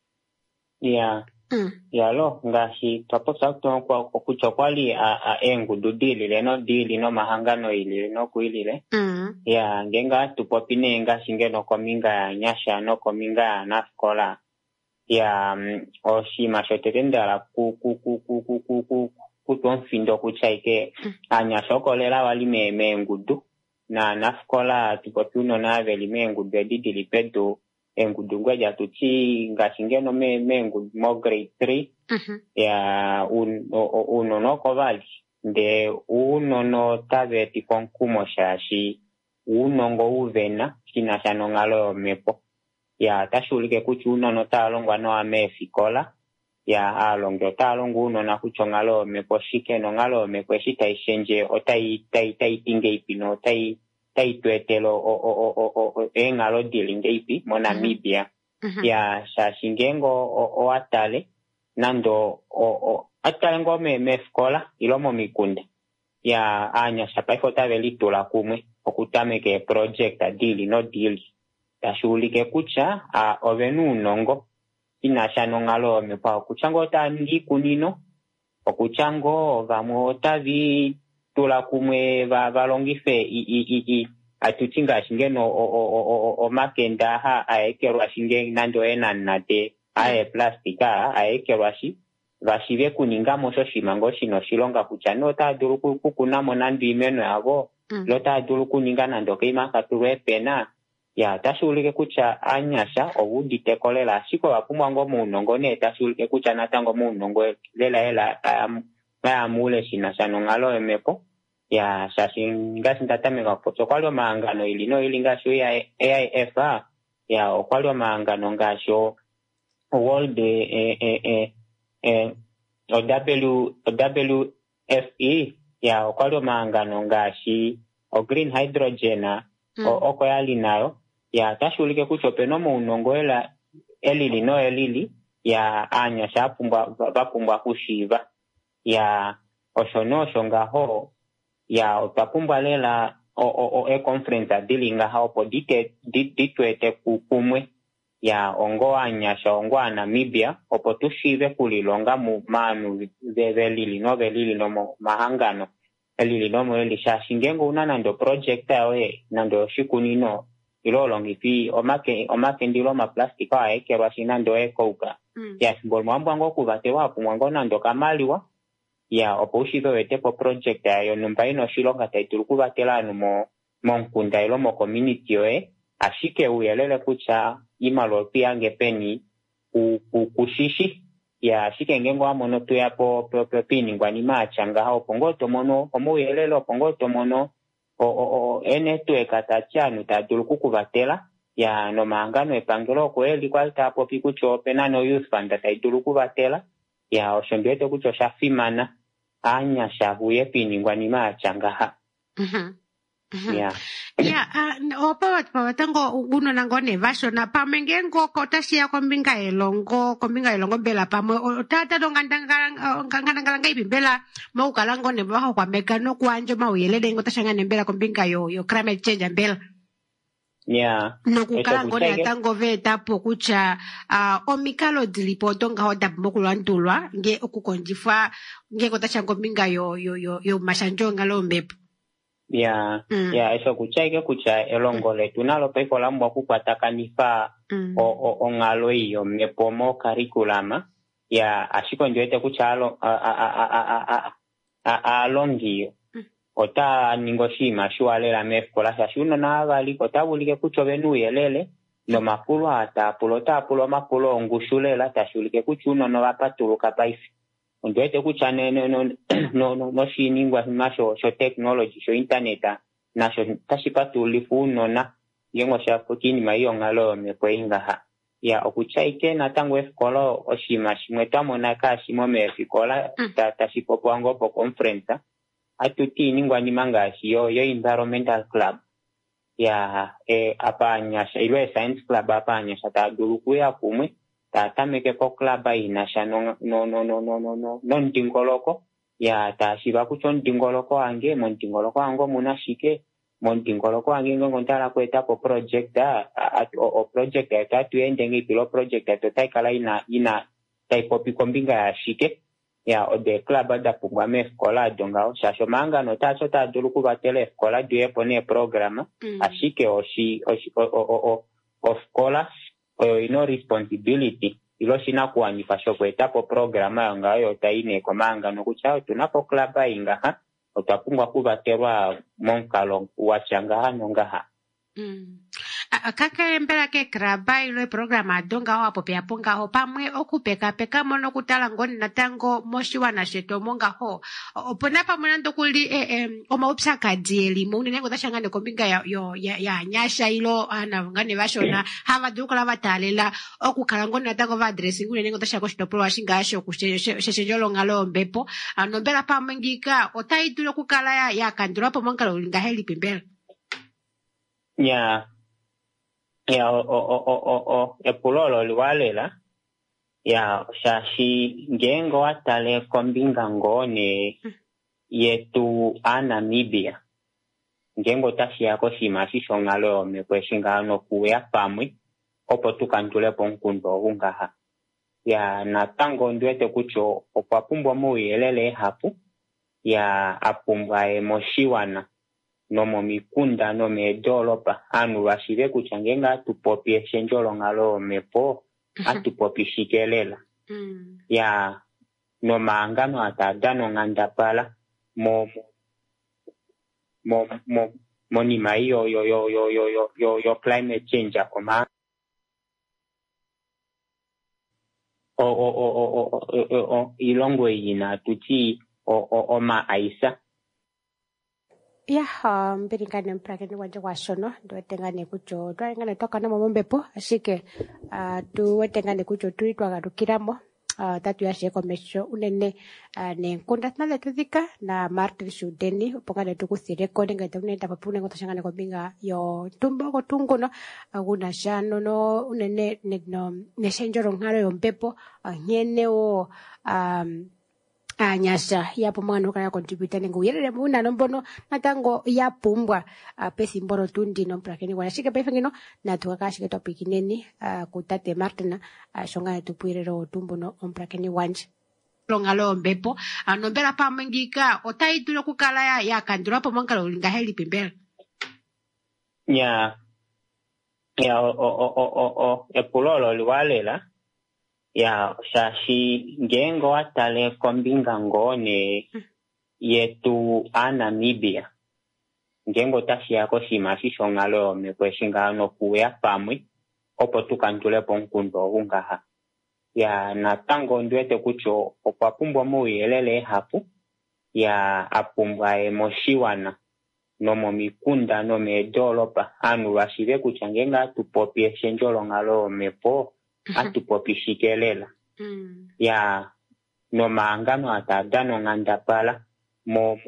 ya lo ngashi taposa kwa kucho kwali engudu dili no mahangano ili no kuilile ya ngenga tupopine ngashi ngeno kominga ya nyasha no kominga ya naskola ya oshima shotetenda la kutonfindo kuchaike anya shokolela wali mengudu na naskola tipotuno na veli mengudu didi lipedo engudu ngweja tuchi ngashingeno mengudu mo grade 3 ya uno no kovali nde uno no tabeti konkumo shashi uno ngo uvena kina shanongalo mepo ya tashulike kuchi uno no talongwa no amefikola ya alongo talongo uno na kuchongalo meposhike no ngalo mekweshita ishenje otai tinge ipino tai tuetelo engalo dilinge ipi mo Namibia ya shashingengo atale nando atale ngo mefikola ilomo mikunde ya anya shapaifo taveli tula kumwe okutameke project adili no deal tashulike kucha ovenu nongo inashano ngalo mepa kuchango tandi kunino okuchango vamo tavi tula kumwe valongife atutinga shingeno o makenda ha aekerwa shinge nando enanate ae plastika aekerwa shi vashive kuningamo shoshimango shino shilonga kucha no tadulu kukunamo nando imeno yavo lo tadulu kuninga nando keimaka tuwe pena ya tashulike kucha anyasha obuditekolela shiko bakumwango munongo ne tashulike kucha natango munongo lela amule shina shanongalo emepo ya shashinga sintatameka pocho kwalio maangano ilino ilingasho ya AIF ya okwalio maangano ngasho World WFE ya okwalio maangano ngashi o green hydrogen okoyali nayo ya tashulike kuchope no munongoela elili ya anya bapumbwa kushiva ya oshonosho ngaho ya utapumbwa lela o conference adilinga hapo ditwete kukumwe ya ongo anyasha ongo Namibia opo tushive kulilonga mu manu velili no mahangano elili no mweli shashingengo unanando project yawe nando shikunino ilolongipi omake ndilo ma plastic aekerwa shinando ekouka ya simbol mwambo kubate wapu mwango nando kamaliwa ya opo ushive wete po project yayo numba ino shilonga taitulu kubatelanu mo nkunda ilo mo community yoe ashike uyelele kucha imalo pia ngepeni kushishi ya shike ngengo amono tuya po piningwa ni machanga hao pongoto mono omuyelelo pongoto mono ene tueka tachanu tadulu kukubatela ya no mangano epangelo kweli kwalta po pikucho penano youth fund taidulu kubatela ya oshondete kucho shafimana anya shabuye piningwa ni machanga ha opa tango uno nangone vasho na pamengengo kotashia kombinga elongo bela pamwe tata ngandanganga ibembela maukalango ne baho kwa mekano kwanjo mauyelele ngotashanga nembela kombinga yo climate change mbela no kukalango ne tango veta pokucha omikalo dilipoto nga hoda mokulantulwa nge okukonjifwa nge kotashanga kombinga yo mashanjo ngalombepo ya eso kucha elongole tunalo peko lambwa kukwatakanisa o ngalo iyo mepomo curriculum ya ashiko njoete kucha alongiyo ota ningoshima shualela mefola shashuno na agali kotabulike kucho benu yelele no mapulo atapulo mapulo ngushulela tashulike kuchuno no bapatuluka paifi ndoete kucha no shiningwa masho sho technology sho internet nasho tashipatulifu nona yengo sha kutini mayo ngalo mekweinga ha ya okucha ikena tango efkolo oshima shimwetamo na kashimo mefikola tashipopo wango po conference atuti ningwa ni mangashi yo environmental club ya apanya ilwe science club apanya tadulu kuya kumwe tatameke po club inasha no ndingoloko ya tashiba kucho ndingoloko ange mondingoloko ango munashike mondingoloko ange ngontala kweta po project o project tatu endenge pilo project to taikala ina taipopi kombinga ya shike ya ode club ada pungwa meskola donga shasho manga no tacho tadulu kubatele eskola duye pone programa ashike of scholars ino responsibility ilo shina kuwanifa shokweta po programa yangayo taine kwa manga no kuchao tunapo club inga otapungwa kubaterwa monkalo wachanga nonga kaka mbela ke kraba ilo programa donga wapo pia ponga ho pamwe okupeka mono kutala ngoni natango moshiwa na sheto monga ho opona pamwe nando kuli omaupsa kadieli mune nengo tashangane kombinga ya nyasha ilo ana ngane bashona hava dukala batalela okukala ngoni natango va addressing une nengo tashako shitopolo washinga asho kusheshejolo ngalo mbepo anombela pamwe ngika otaitulo kukala ya kandura po monga lo ngaheli pimbela ya epulolo liwalela ya shashi ngengo atale kombinga ngone yetu Namibia ngengo tashi yako shimashi shongalo mekweshinga no kuya pamwe opo tukantule ponkundo ungaha ya natango ndwete kucho opapumbwa muyelele hapu ya apumbwa emoshiwana nomo mikunda no medolopa anu washive kuchangenga tupopi shenjolo ngalo mepo atupopi shikelela ya no maangano atadano ngandapala mo ni mai yo climate change akoma ilongwe ina tuti o ma aisa ya mpiringane mprakeni wanje washono ndiwetengane kucho twalengane toka na momombepo ashike tuwetengane kucho tuitwagarukiramo tatu yashe komesho unene nenkunda tnale tuthika na Martin Shudeni upongane tukuthireko nengete unenda papune ngotoshangane kombinga yo tumbo gotunguno aguna shano no unene no neshenjoro ngaro yo mpepo nyene o nyasha yapo mwana ukaya contributor nengo yerere muna nombono natango yapumbwa pesi mboro tundi no mprakeni wanashike pefengino na tukakashike topic neni kutate Martina shonga tupwirero tumbono mprakeni wanje longalo mbepo anombera pamengika otaitulo kukala ya kandura po mangalo ulinga heli pimbera ya epulolo liwalela ya shashi ngengo atale kombinga ngone yetu Namibia ngengo tashi yako shimashi shongalo mekweshinga no kuya pamwe opo tukantule ponkundo ungaha ya natango ndwete kucho opapumbwa muyelele hapu ya apumbwa emoshiwana nomo mikunda no medolopa anu washive kuchangenga tupopi shenjolo ngalo mepo atupopi shikelela ya no maangano atadano ngandapala mo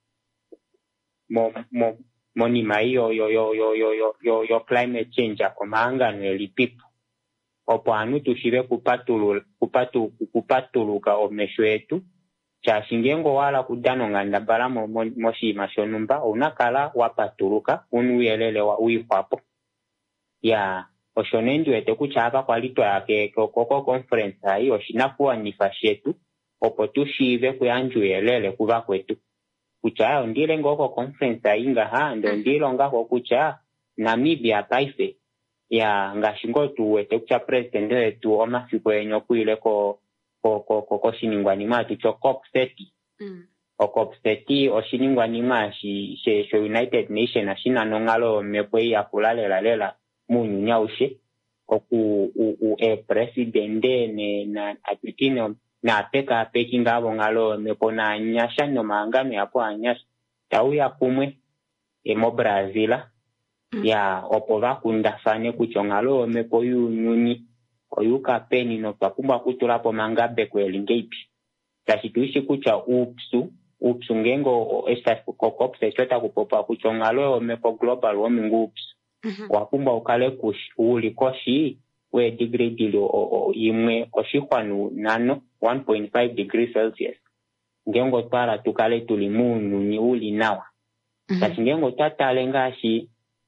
ni mai yo climate change akomaangano elipipo opo anu tushive kupatuluka omesho etu chashingengo wala kudano ngandapala moshima shonumba unakala wapatuluka unuyelele wa uipapo ya oshonendi wete kuchaka kwa litwa yake koko conference hai oshinakuwa nifashetu opo tushive kuyanju yelele kuva kwetu kuchaya ndile ngoko conference hai ngaha ndo ndilo ngako kucha Namibia paife ya ngashingo tuwete kucha president wetu omafiko enyo kuile ko shiningwani matu cho COP30 COP30 oshiningwani mashi she United Nations ashina nongalo mepwe ya kulalela munyunya ushe oku presidente na atitino na peka pekinga bongalo mepona nyasha no mangano yapo anyasha tauya kumwe mo Brazila ya opova kundafane kuchongalo mepo yunyuni oyuka peni no pakumba kutulapo mangabe kwelingeipi tashituishi kucha upsu ngengo esta kokopse chota kupopa kuchongalo mepo global warming ups wakumba ukale uli koshi we degree dilo imwe oshikwanu nano 1.5 degrees Celsius ngengo twala tukale tulimunyu ni uli nawa ngengo tatale ngashi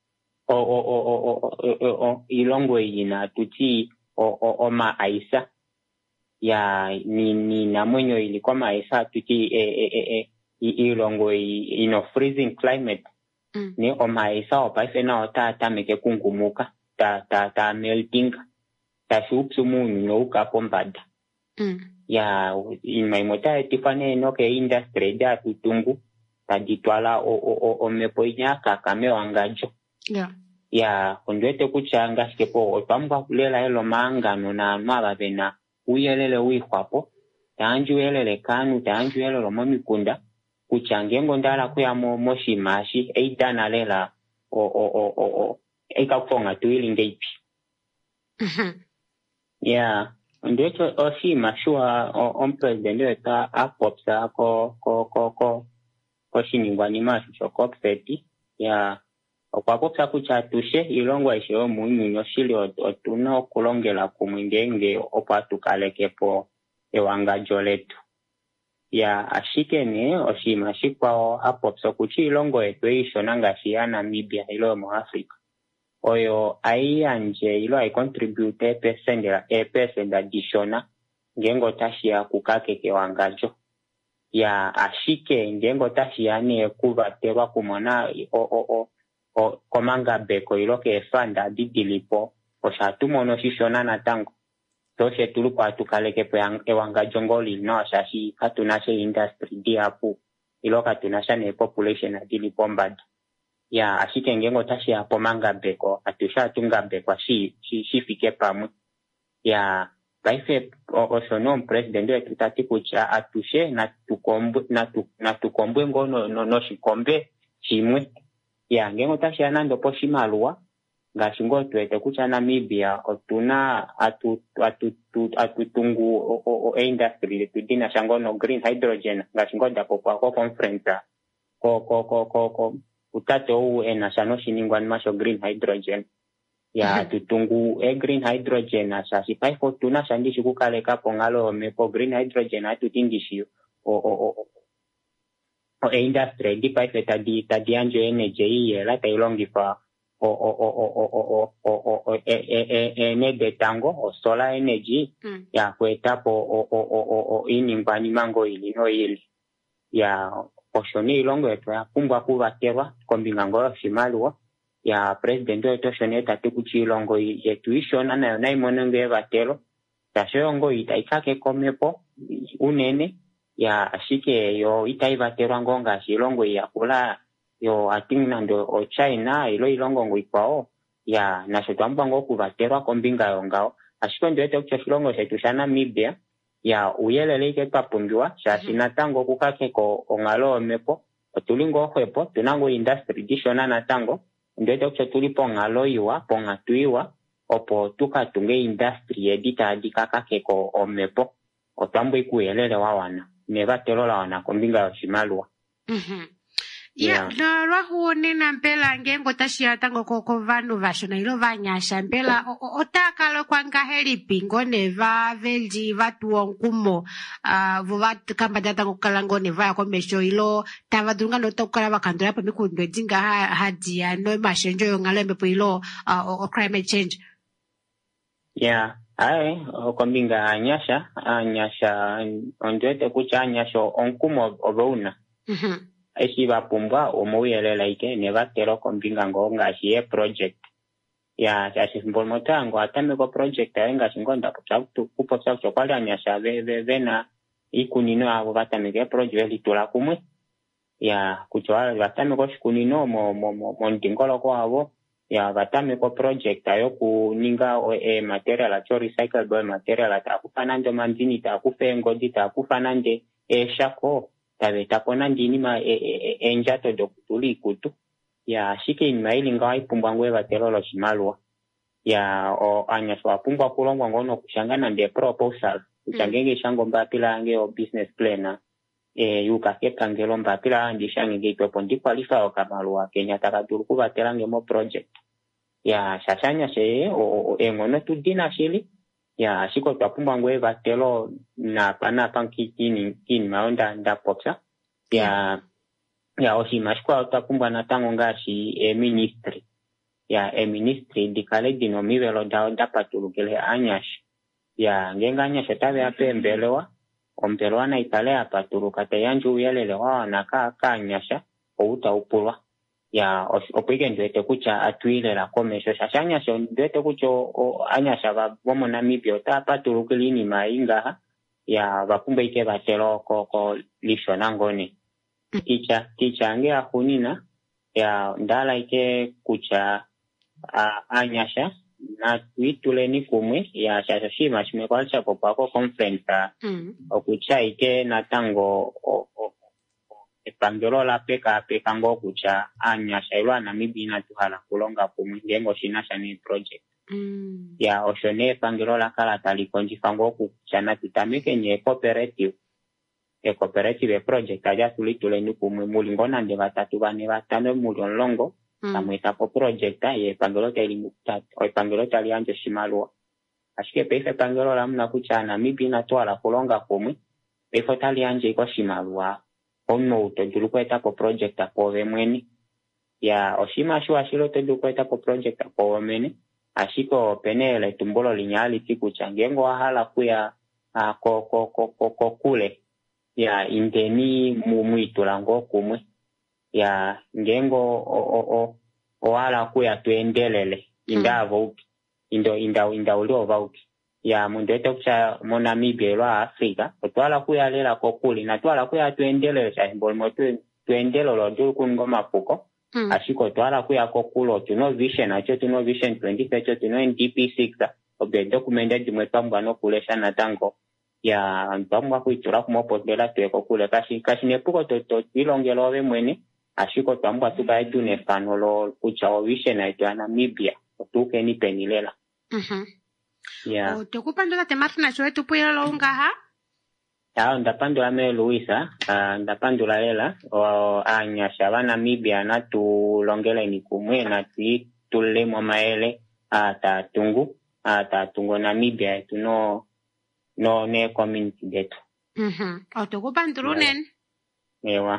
ilongwe ina tuti ma aisa ya ni namwenyo ilikuwa maisa tuti ilongwe ino freezing climate ni omaisa opaise na otata meke kungumuka ta melting ta shupsu munyu no ukapo mbada ya imaimota etifane no ke industry da tutungu taditwala omepo inyaka kame wangajo ya kondwete kuchanga skepo opamwa kulela elo mangano na mabavena uyelele uikwapo tanju yelele kanu tanju yelele momikunda kuchangengo ndala kuya moshimashi eidana lela ekafonga tuilingeipi ya ndecho oshima shua president weta apopsa ko shiningwani mashu cho COP30 ya okwapopsa kuchatushe ilongwa ishe munyunyo shili otuna okulongela kumwingenge opatukalekepo ewangajo letu ya ashikene oshima shikwa apopsa kuchi ilongo etu ishona ngashi ya Namibia ilo mo Africa oyo aiyanje ilo ai contribute percent additional ngengo tashi ya kukake kewangajo ya ashike ngengo tashiane kuvaterwa kumona o komanga beko iloke fanda didilipo osatumono shishona natango toshe tulupa tukaleke po ewanga jongoli no shashi katunashe industry diapu iloka tunasha ne population adilipo mbad ya ashike ngengo tashi hapo manga beko atusha tunga beko shifike pamu ya baife osono president wetu tatikucha atushe na tukombwe ngono no shikombe chimwe ya ngengo tashi anando po shimalwa ngashingo tuete kucha Namibia otuna atutungu industry tudina shangono green hydrogen ngashingo dapo kwa conference ko utato ena shano shiningwa masho green hydrogen ya tutungu green hydrogen asasi paifo tuna shandishi kukaleka pongalo mepo green hydrogen atutingishiyo industry di paife tadi anjo energy yela tailongifa ne tango o solar energy ya kwetapo iningwani mango ili no ili ya oshoni ilongo yetu ya kumbwa kuvaterwa kombinga ngoro shimaluwa ya president wetu oshoni etatu kuchilongo yetu ishona nayo naimonenge evatero tashoyongo itaikake komepo unene ya ashike yo itaivaterwa ngonga shilongo ya kula yo atingnando o China ilo ilongo ngwikwao ya nashotambo ngo kuvaterwa kombinga yongao ashiko ndoete kuchashilongo shetu sha Namibia ya uyeleleke papungiwa shashina tango kukake ko ongalo mepo otulingo hwepo tunango industry dishona na tango ndoete kuchatulipo ngalo iwa pongatuiwa opo tukatunge industry edita adikakake ko omepo otambo ikuyelele wawana nevatelola wana kombinga yoshimalwa ya no lwahuone na mpela ngengo tashia tango ko vanhu vashona ilo vanyasha mpela otakalo kwanga helipi ngone va velji vatuonkumo vova kambada tango kalango ne va komesho ilo tavadunga no tokala vakandura pa mikundwe dinga hadia no mashenjo yongalembe po ilo climate change ya ai kombinga anyasha ondoete kucha anyasha onkumo obeuna esi vapumbwa omuyelela ike nevatero kombinga ngonga shiye project ya shasimbol motango atameko project ayenga shingonda kupotsa chokwali anyasha vena ikunino avo vatameke project litula kumwe ya kuchwala vatameko shikunino mo ndingolo kwa avo ya vatameko project ayo kuninga material acho recyclable material atakufanande manzini takufengodi takufanande shako tavetapo ndini ma enjato dokutuli kutu ya shike imaili ngawa ipumbwa ngwe vaterolo shimalwa ya anyaswa apumbwa kulongwa ngono kushangana nde proposal kuchangenge shango mbapila ange o business plan yukakeka ngelo mbapila andi shange itopo ndi qualify okamalwa Kenya takaturu kuvaterange mo project ya shashanya she ngono tudina shili ya shiko tapumbwa ngwe vatelo na pana pankini maonda ndapopsa ya oshimashikwa tapumbwa na tango ngashi ministry ya ministry dikale dino mivelo dapatulukele anyash ya ngenga anyash tave apembelewa ompelewa na ikale apatuluka tayanju uyelele wana ka anyasha outa upulwa ya opige ndwete kucha atwilela komesho shashanyasha ndwete kucho anyasha bomo Namibia tapatulukele ni mainga ya vapumbe ike vatelo ko lishona ngone ticha ange akunina ya ndala ike kucha anyasha na tuitule ni kumwe ya shashashima shimekwalcha popako conference okucha ike na tango epangelo la peka ngo kucha anyasha ilwa Namibia na tuhala kulonga kumwe ngengo shinasha ni project ya oshone epangelo la kala talikonjifango kucha na tutamike nye cooperative project aja tulitule ni kumwe mulingona nde batatu bane batano mulongo tamwetapo project ye epangelo talianjo shimalwa ashike peife epangelo la mna kucha Namibia na tuhala kulonga kumwe peife talianje iko shimalwa ono utodulukweta po project apo vemweni ya oshima shua shilo todulukweta po project apo vemweni ashiko penele tumbolo linyali tiku changengo wahala kuya kule ya inteni muitulango kumwe ya ngengo wala kuya tuendelele indavo inda uliova uki ya mundete kucha monamibia lwa Afrika otwala kuya lela kokuli na twala kuya tuendelele chimbolimo tuendelelo ndikungo mapuko ashiko twala kuya kokulo tuno vision 2030 tuno NDP6 obe documented mwetambwa no kulesha na tango ya ntambwa kuitura kumopotela tweko kule kashi nepuko to ilongelo we mwene ashiko twambwa tukaetu nefanolo kucha vision ya Namibia otuke ni penilela ya Otokupandula te Martina choe tupuira lo ungaha ya ndapandula me Luisa ndapandula lela anya shaba Namibia na tulongela ni kumwe na tulle mo maele atatungo Namibia tuno no ne community detu Otokupandulu nen ewa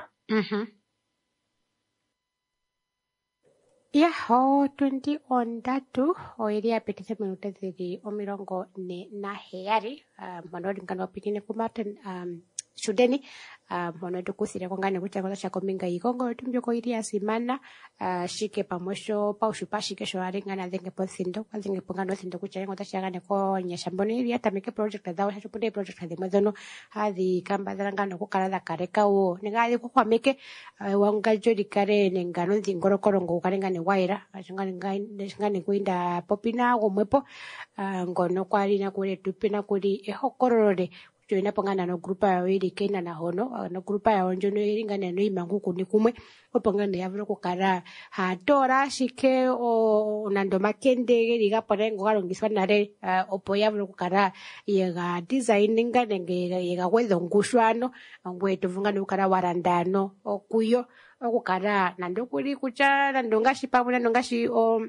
ya ho 20 on datu oiria petite minute thiri omirongo ne na heari manori ngano pikine kumaten shudeni mono tukusire kongane kuchakota cha kominga ikongo tumbyo ko iria simana shike pamosho paushupa shike shoaringana dhenge pothindo kwazinge pongano thindo kucharengo tashagane ko nyashamboni iria tameke project dawo shachupunde project hadi madono hadi kamba dharangano kukarada kareka wo ningali ko kwameke wangajo dikare nengano dhingoro korongo ukarengane waira ngane kuinda popina gomwepo ngono kwali na kule tupina kuli ehokorore joina pongana no grupa ya wili kena na hono no grupa ya onjono iringana no imangu kuni kumwe opongana ya vero kukara hatora shike o nando makende liga porengo galongiswa nare opo ya vero kukara yega designing nge yega wedo ngushwano ngwe tuvungana ukara warandano okuyo okukara nando kuli kucha nando ngashi pamuna nando ngashi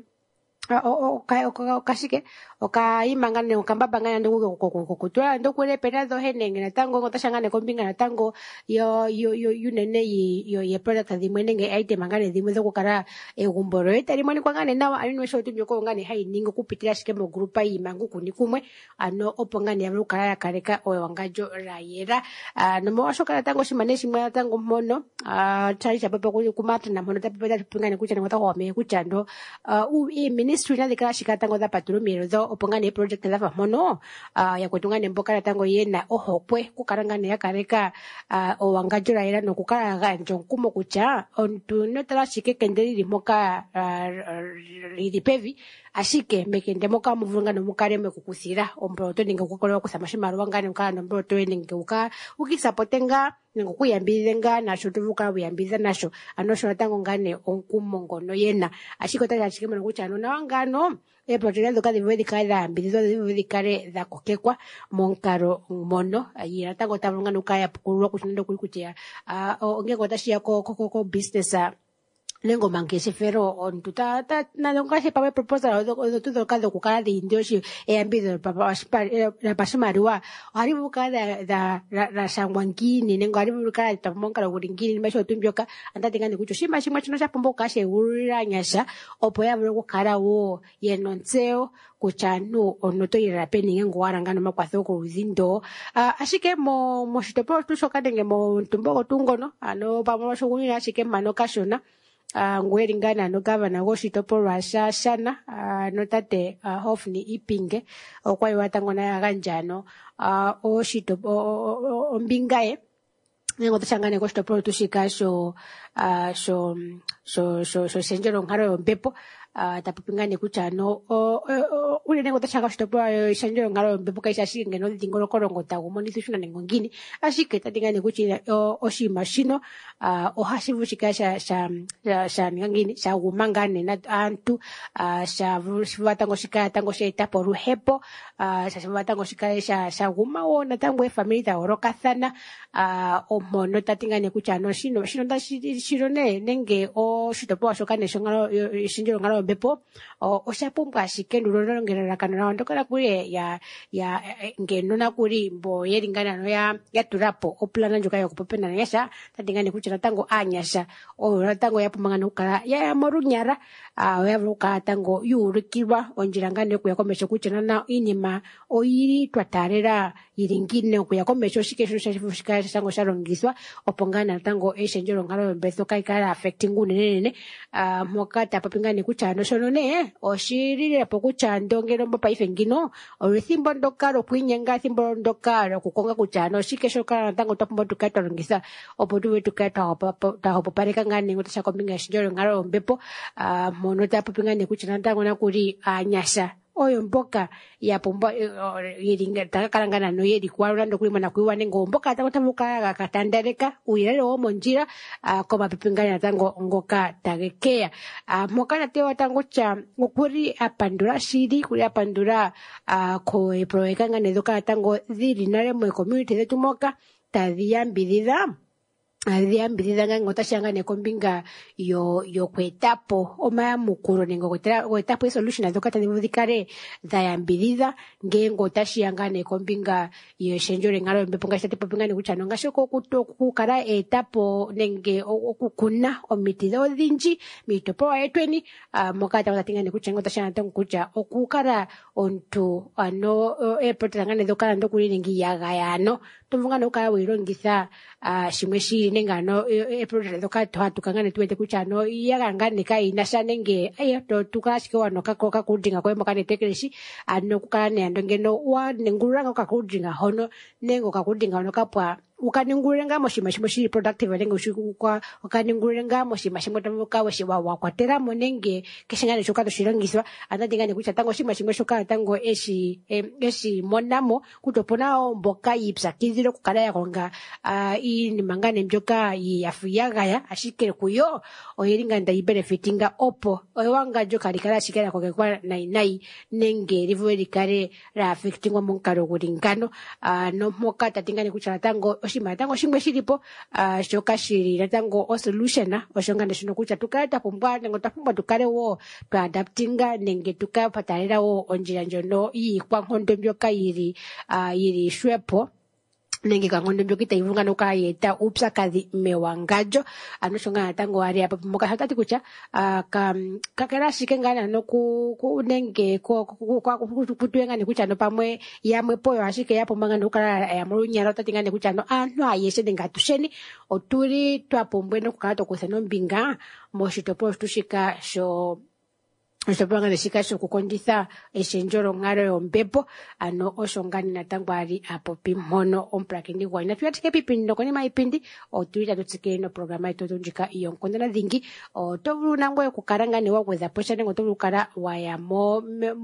kashike imangane ukambabangana ndo kokutwa ndo kule penazo henenge na tango ngotashangane kombinga na tango yo nene ye product dhimwe nenge item mangane dhimwe zo kukara egumboro etari mwani kwangane nawa alinwe shotu byoko ngane hai ningo kupitira shike mo grupa imangu kuni kumwe ano opongane ya rukara kareka owe wangajo rayera no mo washoka tango shimaneshi mwa tango mono tari cha baba kuli kumata na mono tapenda tupingane kucha ngota kwa me kucha ndo ministry na dikala shikatango da patrumiro do opongane project da mono ya kwetungane mboka tango yena ohopwe kukarangane ya kareka o wangajura era no kukara ganjo kumo kucha ontu no tala shike kendeli limoka lidipevi ashike mekende moka muvunga no mukare mekukusira ombroto ninga kukolewa kusamashimaro wangane ukala no mbroto ninga ukisapotenga ninga kuyambizenga nasho tuvuka buyambiza nasho anosho tango ngane onkumongo no yena ashiko tala shike mono kucha no wangano project ndo kadi wedi kada mbizo wedi kare da kokekwa monkaro mono yira tango tabunga no kaya pukulwa kuchindo kulikutia ngeko tashia ko business lengo mangese fero on tuta na longa se pawe proposal o tudo kado kukara de indioshi ambido papa la pasumariwa aribu kada da la sangwangini nengo aribu kada tamonkara guringini mesho tumbyoka anda tingani kucho shima chino cha pomboka she uranyasha opoya bwo kukara wo yenonseo kuchanu onoto irapeni ngo warangana makwatho ko uzindo ashike mo shitopo tushoka denge mo tumbogo tungono ano pamwa shuguni ashike mano kashona ngweringana no governor goshitopo rasha shana no tate hofni ipinge okwayo watangona yaganjano oshitopo ombingae nengo tashangane goshitopo tushika sho senjero ngaro mpepo tapipingane kuchano ule nengo tashanga shitopo senjero ngaro mpepo kaisha shinge no dingoro korongo tago monisi shuna nengo ngini ashike tatingane kuchira oshima shino ohashivu shikasha sha ngini sha gumangane na antu sha vatango shikaya tango sheta por uhepo sha vatango shikaya sha guma wona tango family ta orokathana omono tatingane kuchano shino da shirone nenge o shitopo shokane shongaro shinjero ngaro mbepo oshapumbwa ashike ndulolongelelakano nawo ndokala kuli ya ngenona kuli mbo yelingana no ya tulapo oplana ndjoka yokupopena nyasha tatingane kuchira tango anyasha tango yapumanga nokala ya morunyara yavuka tango yuurikirwa onjirangane kuya komesho kuchira na inima oyiri twatarera yiringine kuya komesho shikesho shashifusika shango shalongiswa opongana tango eshenjero ngalo mbeso kaikala affecting unene moka tapapingane kuchano shono ne oshirire pokuchando ngero mbo paife ngino olithimbo ndokalo kwinyenga thimbo ndokalo kukonga kuchano shikesho kana tango tapumba tukatolongisa opo tuwe tahopo pareka ngane ngotasha kombinga eshenjero ngalo mbepo mono tapapingane kuchana tango nakuri anyasha oyo mboka ya pomba yiringa takakalangana no yedi kwalando kuli mwana kuiwane ngomboka tamuka katandareka uyele wo monjira koma pipingana tango ngoka tagekea mokana tewa tango cha ukuri apandura shiri kuri apandura ko proekanga nedoka tango dhiri nare mo community zetu moka tadhiambirira nga ngotashanga nekombinga yo kwetapo omaya mukuru nengo kwetapo solution azoka tanivudikare dhayambiriza ngengo tashiyanga nekombinga yo shenjore ngalo mbeponga shate popinga nekuchano ngashoko kukara etapo nenge okukuna omiti odhinji mitopo etweni mokata watatinga nekuchanga tashanga tango kucha okukara ontu epotanga nedokala ndokuli nengi yagayano tumvunga nokala wirongitha shimwe shiri nengano eproject doka tukangane tuwete kuchano yakangane kai nashanenge ayo to tukashike wanoka koka kudinga kwa mokane tekeleshi ano kukane andongeno wa nenguranga kakudinga hono nengo kakudinga nokapwa ukanengurenga moshima shiri productive lengo shikukwa ukanengurenga moshima tamuka weshiwa wakwatera monenge kishingane shoka shilongiswa anatingane kucha tango shima shoka tango eshi monamo kutoponao mboka yipsakiziro kukala yakonga ini mangane mjoka yafuyagaya ashikere kuyo oyiringa nda benefitinga opo oyewanga joka likala shikera kwa nai nenge rivueli kare la affectingwa monkaro kuringano no moka tatingane kucha tango oshima tango shimwe shilipo shoka shiri tango o solution oshonga ndeshino kucha tukata pumbwa nengo tapumbwa tukale wo to adaptinga nenge tukapatalera wo onjira njono yikwa nkondo mbyoka yiri shwepo nenge kangondo mbyoka ivunga noka yeta upsakazi mewangajo anoshonga tango ari apa moka hatati kucha kakera shikengana no ku nenge ko kutuenga nekucha no pamwe yamwe poyo ashike yapo manga nokala ya murunyara tatinga nekucha no antu ayeshe ngatusheni oturi twapombwe no kukala tokuseno mbinga moshitopo tushika sho Nishopanga nishika kukondisa eshenjoro ngaro yombepo ano oshongani natango ari apo pimono omprakindi kwa ina tuyatike pipindi nokoni maipindi otuita tutike no programa ito tunjika iyo nkondana dhingi otovulu nangwe kukaranga ni waweza posha nengo tovulu kara wayamo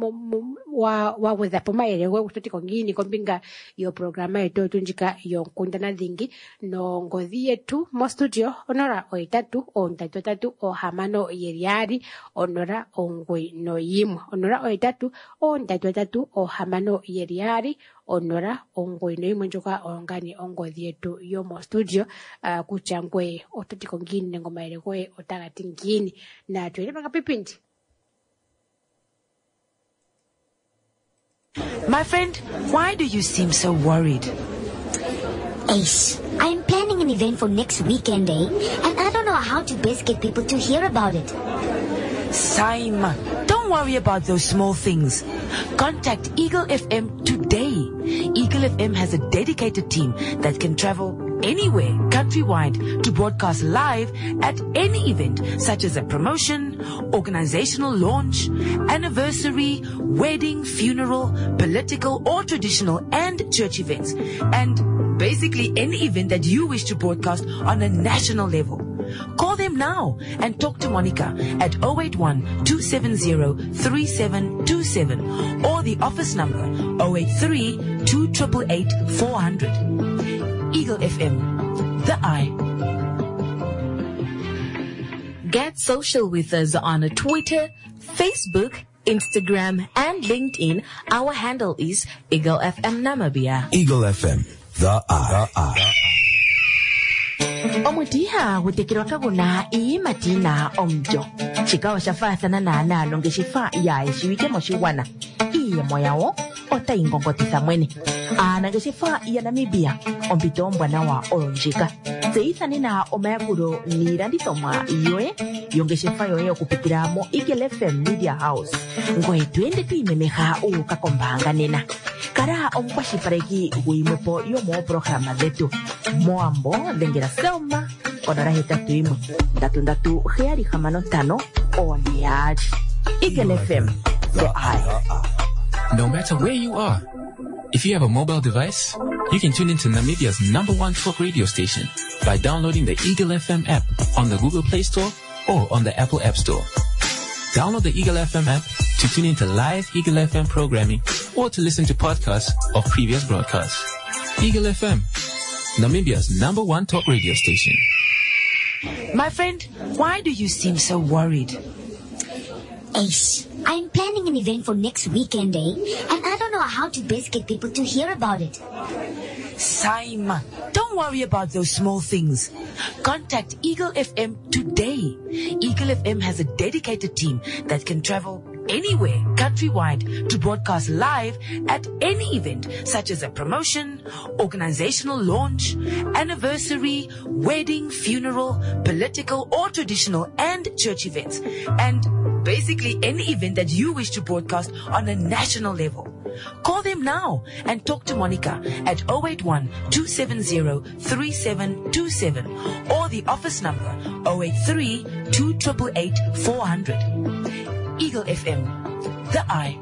waweza poma elewe kutotiko ngini kombinga iyo programa ito tunjika iyo nkondana dhingi no ngozi yetu mo studio onora oitatu ontatu ohamano yeriari onora no yimwe onora oitatu ontatu ohamano yeriari onora ongoi no yimwe njoka ongani ongodhi yetu yo mo studio kuchangwe ototiko ngini nengo maelekwe otagati ngini na tuele paka pipindi. My friend, why do you seem so worried? Ace, I'm planning an event for next weekend, and I don't know how to best get people to hear about it. Saima, don't worry about those small things. Contact Eagle FM today. Eagle FM has a dedicated team that can travel anywhere countrywide to broadcast live at any event, such as a promotion, organizational launch, anniversary, wedding, funeral, political or traditional and church events, and basically any event that you wish to broadcast on a national level. Call them now and talk to Monica at 081-270-3727 or the office number 083-288-400. Eagle FM, the eye. Get social with us on Twitter, Facebook, Instagram, and LinkedIn. Our handle is Eagle FM Namibia. Eagle FM, the eye. Omutiha hutekirwa kaguna imatina omjo. chigawo xafaasana naanalo ngexifa yaexiwike moxiwana iyemo yawo otayingongotisa mwene ana ngexifa ya namibia ompito ombwanawa olonjika tseyithanena omayakulo niilandithomwa yoye yongeshefa yoye okupitila mo Eagle FM Media House ngoye twende twiimemeha uuka kombaanga nena kala omukwashilipaleki guyimwepo yomooprograma dhetu moambo dhengela Selma konola 81 ondiyali Eagle FM the eye. No matter where you are, if you have a mobile device, you can tune into Namibia's #1 talk radio station by downloading the Eagle FM app on the Google Play Store or on the Apple App Store. Download the Eagle FM app to tune into live Eagle FM programming or to listen to podcasts of previous broadcasts. Eagle FM, Namibia's #1 talk radio station. My friend, why do you seem so worried? Ace, I'm planning an event for next weekend, and I don't know how to best get people to hear about it. Saima, don't worry about those small things. Contact Eagle FM today. Eagle FM has a dedicated team that can travel anywhere countrywide to broadcast live at any event, such as a promotion, organizational launch, anniversary, wedding, funeral, political or traditional and church events, and basically any event that you wish to broadcast on a national level. Call them now and talk to Monica at 081-270-3727 or the office number 083-288-400. Eagle FM, the eye.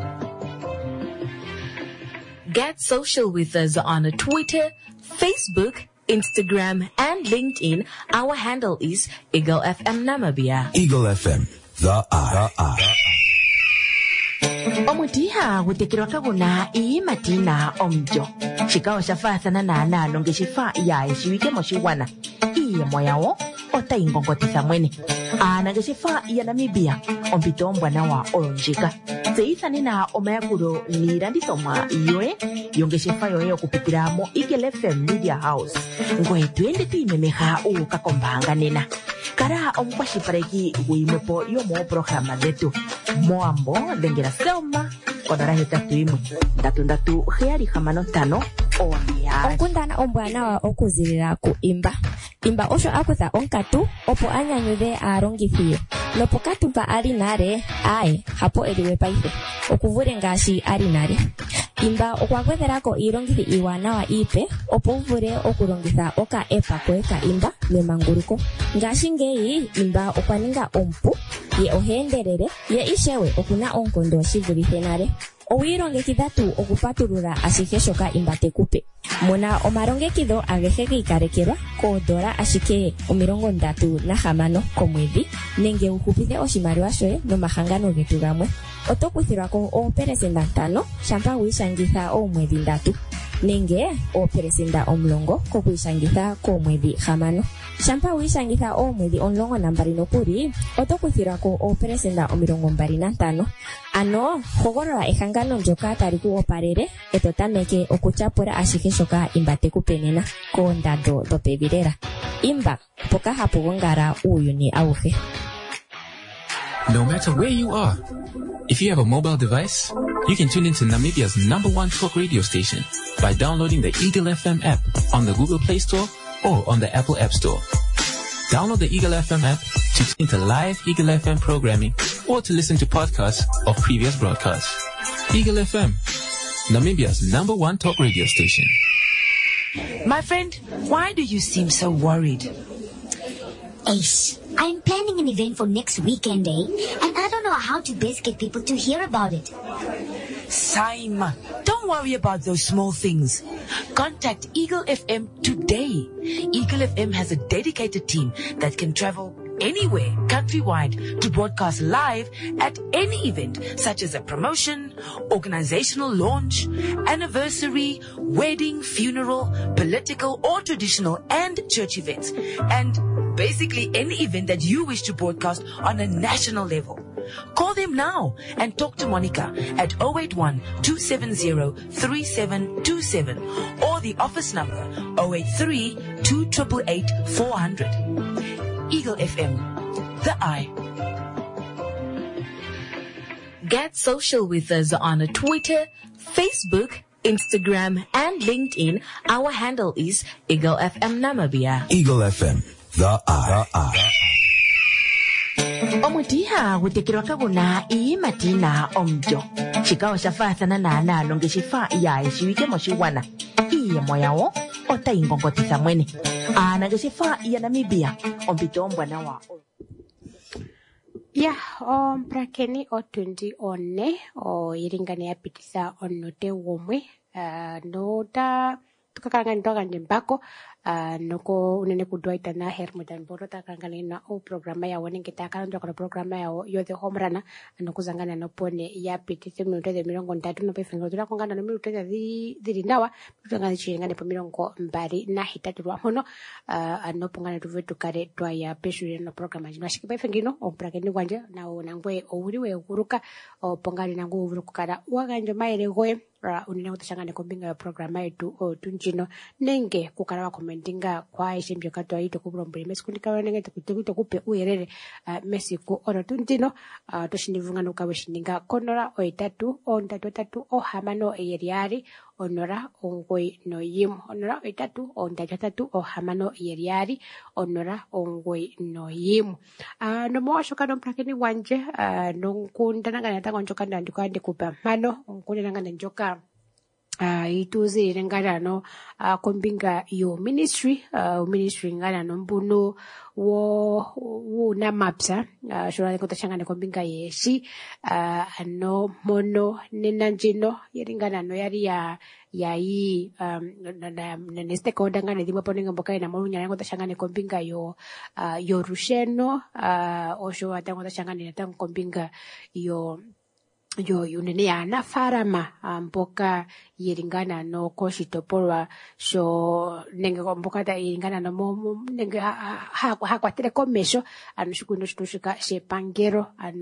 Get social with us on Twitter, Facebook, Instagram, and LinkedIn. Our handle is Eagle FM Namibia. Eagle FM, the eye. Omutiha gutekirwa kaguna iimatina omjo chigawo xafaasana naanalo ngexifa yaexiwike moxiwana iyemo yawo otayingongotisa mwene ana ngexifa ya namibia ompito ombwanawa olonjika tseyithanena omayakulo niilandithomwa yoye yongeshefa yoye okupitila mo Eagle FM Media House ngoye twende twiimemeha uuka kombaanga nena kala omukwashilipaleki guyimwepo yomooprograma dhetu moambo dhengela Selma konola 81 ondiyali. Onkundana ombwanawa okuzilila ku Imba. Imba osho akutha onkatu opo anyanyudhe aalongithi ye. Nopokatu mpa ali nale, hapo eliwe paife. Okuvule ngaashi ali nale. Imba okwagwedhelako iilongithi iiwanawa iipe opo uvule okulongitha oka-epa koye ka Imba memanguluko. Ngashingeyi Imba okwaninga ompu, ye oheendelele, ye ishewe okuna oonkondo shivulithe nale. Owilongekidha tu okupatulula ashihe shoka Imba tekupe. Muna omalongekidho agehe giikalekelwa $36 ashike komwedhi nenge uhupithe oshimaliwa shoye nomahangano getu gamwe. Oto kuthilwako oopelesenda 5 shampa wiishangitha oomwedhi 3 nenge oopelesenda 10 kokwiishangitha koomwedhi 6. Shampa wiishangitha oomwedhi 12 nokuli oto kuthilwako oopelesenda 25. Ano hogolola ehangano ndyoka tali ku opalele eto tameke okutyapula ashihe shoka Imba tekupe nena koondando dhopevi lela. Imba, poka hapu gongala uuyuni auhe. No matter where you are, if you have a mobile device, you can tune into Namibia's #1 talk radio station by downloading the Eagle FM app on the Google Play Store or on the Apple App Store. Download the Eagle FM app to tune into live Eagle FM programming or to listen to podcasts of previous broadcasts. Eagle FM, Namibia's #1 talk radio station. My friend, why do you seem so worried? Ace, I'm planning an event for next weekend, and I don't know how to best get people to hear about it. Saima, don't worry about those small things. Contact Eagle FM today. Eagle FM has a dedicated team that can travel anywhere countrywide to broadcast live at any event, such as a promotion, organizational launch, anniversary, wedding, funeral, political or traditional and church events, and basically any event that you wish to broadcast on a national level. Call them now and talk to Monica at 081-270-3727 or the office number 083-288-400. Eagle FM, the eye. Get social with us on Twitter, Facebook, Instagram, and LinkedIn. Our handle is Eagle FM Namibia. Eagle FM, the eye. Omutiha gutekirwa kaguna matina omjo. Chikao shafathana na analo ngeshifa ya ishiwike moshiwana. Iye moyawo ota ingongotisa mwene. Ana ngeshifa ya Namibia ompito mbwana wa. Ya, prakeni o 20 one o iringane ya pitisa onote womwe. Nota tukakanga nitoka njembako. Noko unene kudwaita na Hermudan Boro takangana na o programa ya wanenge takalanda kwa programa ya yo the home runner nokuzangana no pone ya pitise minuto de mirongo 3 no pefingo tula kongana no minuto de dirinawa tutangana chingane po mirongo mbari na hitatu lwa hono anopongana tuvetu kare twa ya peshure no programa jina shiki pefingino o prakeni kwanje na onangwe ouriwe ukuruka o pongani nangu urukukara waganjo maire goe unene kutashangane kombinga ya programa yetu o tunjino nenge kukara wa komentinga kwa ishembyo katwa ito kubrombere mesikundika wanenge tukutukuto kupe uyerere mesiku oro tunjino toshindivunga nukawe shindinga konora o itatu o ntatu tatu o hamano eyeriari onora ongoi no yim onora o itatu o ntatu tatu o hamano eyeriari onora ongoi no yim no mo shoka no prakeni wanje no nkundana ngana tango njoka ndandikande kupa mano nkundana ngana njoka ituzi rengana no kombinga yo ministry ngana no mbuno wo na mapsa shura ko tashangana kombinga yeshi no mono nenanjino yeringana no yari ya yi na neste ko dangane dimwe poninga mboka na molunya ngo tashangana kombinga yo rusheno osho atango tashangana tango kombinga yo unene ya na farama mboka yiringana no koshitopolwa sho nenge mboka da yiringana no nenge ha kwatire komesho anushikuno shitushika shepangero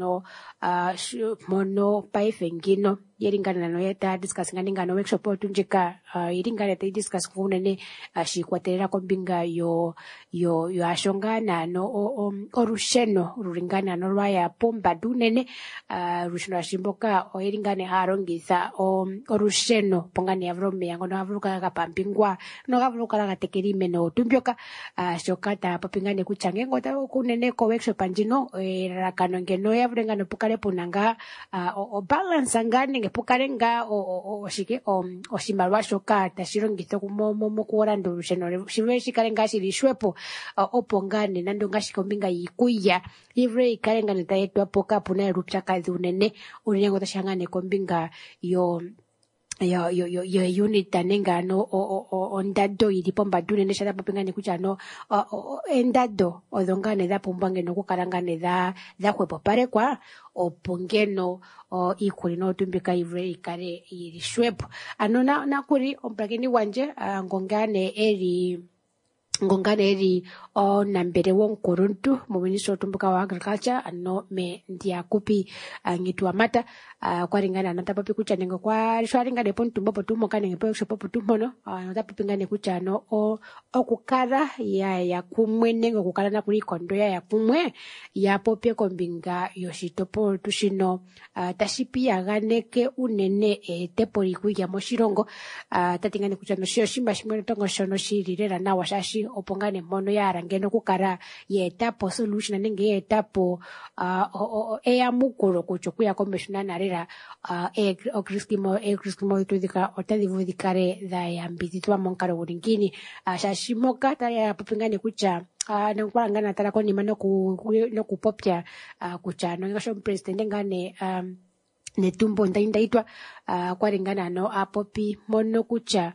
mono paifengino yiringana no yeta discuss ngana workshop otunjika yiringana ta discuss kunene shikwaterera kombinga yo ashongana no orusheno ruringana no rwaya pomba dunene rushino shimboka oyiringane harongisa orusheno pongani avrome yango no avruka kapampingwa no avruka katekerime no tumbyoka shokata popingane kuchange ngota kunene ko workshop anjino rakano ngeno yavrengano pukale punanga o balance ngane ngepukarenga oshike oshimalwa shoka tashirongitho kumomo kuorando rusheno shirwe shikarenga shirishwepo opongane nando ngashikombinga yikuya ivre ikarenga netaetwa poka puna rupcha kazi unene unengo tashangane kombinga yo unit tanenga no ondado ilipo mbadune neshata popengane kucha no endado odongane da pumbange no kukarangane da kwepo pare kwa opongeno ikuli no tumbika ivre ikare irishwepo anona nakuri omprakeni wanje ngongane eri nambere wonkoruntu mu ministry otumbuka wa agriculture me ndia kupi ngitu amata kwaringana natapapi kucha nengo kwa rishwaringa de pontumbo potumo kanenge po shop potumono natapingane kucha no okukara ya kumwe nengo kukara na kuri kondo ya kumwe ya popye kombinga yoshitopo tushino tashipi aganeke unene tepori kuya moshirongo tatingane kucha no shimba shimwe tongo shono shirirera na washashi opongane mono yara ngeno kukara yetapo solution nenge yetapo eya mukuro kuchokuya komishona narera ekriskimo itudika otadivudikare da yambititwa monkaro uringini shashimoka taya popingane kucha nokwarangana tara ko nima no kupopya kucha no ngasho president ngane netumbo ndaitwa kwaringana no apopi mono kucha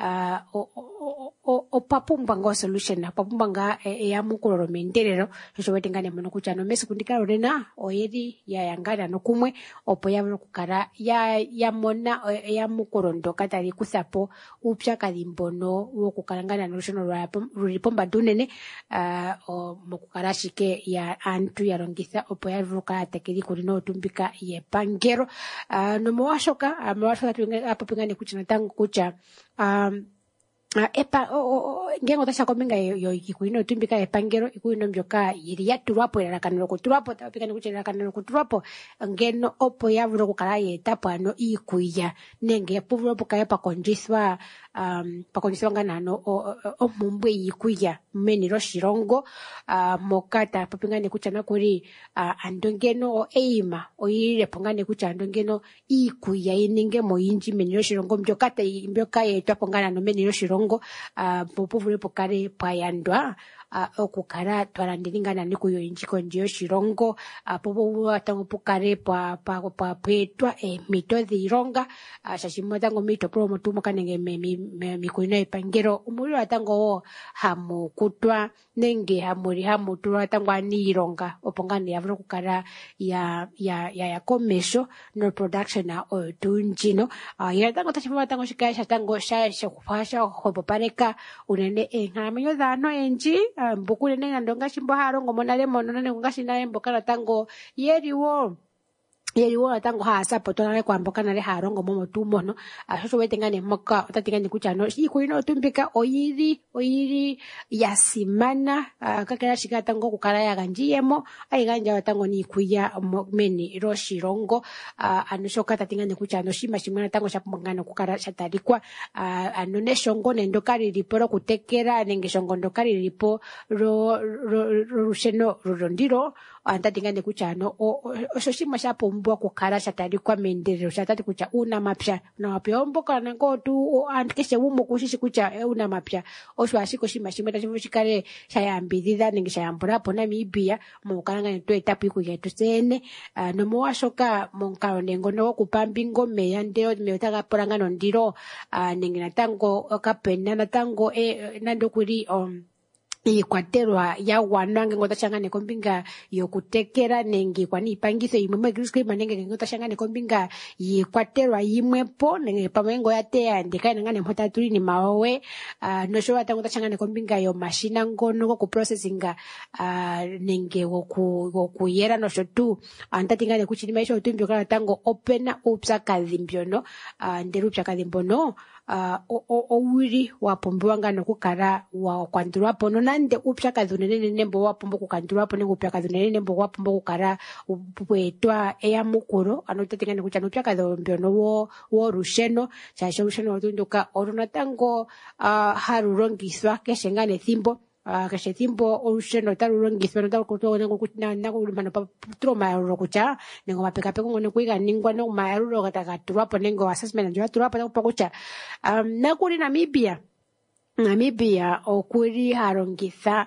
opapumbanga solution opapumbanga ya mukoloro menderero sho wetingane mono kuchano mesi kundika rena oyeri ya yangana no kumwe opo ya kukara ya mona ya mukorondo katari kusapo upya kadimbono wo kukarangana no shono rulipomba dunene mukukara shike ya antu ya rongitha opo ya ruka tekiri kulino tumbika ye pangero no mwashoka twinga apopingane kuchana tangu kucha ngengo tasha kombinga yo ikuino tumbika epangero ikuino mbyoka yiri yatulwapo elalakanilo kutulwapo tapikana kuti elalakanilo kutulwapo ngeno opo yavule okukala yeetapo ano iikulya nenge puvule okukala pakondjithwa nganano ompumbwe yiikulya meni lyoshilongo moka tapopi ngane kutya nakuli ando ngeno oeima oyililepo ngane kutya ando ngeno iikulya yininge moyindji meni lyoshilongo mbyoka yeetwapo nganano meni lyoshilongo popuvule pokale pwayandwa okukala twalandiringana nikuyo yinji kondje yoshilongo potango pukale pwetwa emito dhiilonga shashimwe tango miitopolwa omo tuu moka nenge miikunino yepangelo omuli watango wo hamu kutwa nenge hamu tulwa tango aaniilonga opo ngane yavule okukala ya komesho no production oyo tuu ndjino yatango tashifuma tango shikale shatango sha hwepopaleka unene eenkalamwenyo dhaantu oyendji mbuku nene nando ngashi mbo haya longo monale mono nene ngashi naye mboka natango yeli wo natango haya sapoto nale kwa mboka nale haya longo momo tuu mono shosho wete ngane moka otati ngane kutya no iikunino otumbika oyili yasimana kakela shika tango okukala yagandjiyemo ayigandja watango niikulya meni lyoshilongo ano shoka tati ngane kutya no shima shimwe natango shapumbwa okukala shatalikwa ano neshongo nendoka lilipo lokutekela nenge eshongo ndoka lilipo lolusheno lulondilo antati ngane kutya no osho shimwe shapumbwa okukala shatalikwa meendelelo shatati kutya uunamapya omboka nango tu aantu keshe gumwe kushishi kutya uunamapya osho ashiko shima shimwe tashi vulu shikale shayambidhidha nenge shayambulapo Namibia mokukala ngane tweetapo iikulya yetu tsene nomolwaashoka momukalo nengono gokupambinga omeya ndele omeya otaga pula ngano ondilo nenge natango kapena natango nando kuli iikwatelwa yagwana ngenge otashangane kombinga yokutekela nenge iipangitho yimwe megriskrima nenge ngenge otashangane kombinga yiikwatelwa yimwepo nenge pamwe ngo yateya ndeka ngane mpota tuli ni mawe nosho watango otashangane kombinga yomashina ngono gokuprocessinga nenge gokuyela nosho tu antati ngane kuchilima isho otumbyo kala tango opena upyakadhi mbyono ndele upyakadhi mbono owuli wapumbiwa ngano kukala wakwandulwapo nonande upyakadhi unene nembo wapumba okukandulwapo nenge upyakadhi unene nembo wapumba okukala bwetwa eyamukulo ano tatingane kutya upyakadhi mbyono wolusheno shaashi olusheno otunduka olu natango halu longithwa keshe ngane ethimbo keshe ethimbo olusheno otalu longithwa notalukutuomano patula omayalulo kutya nenge omapekapeko ngono kwiga ningwa nomayalulo gatulwapo nenge assessment njo gatulwapo takupa kutya nakuli Namibia okuli halongitha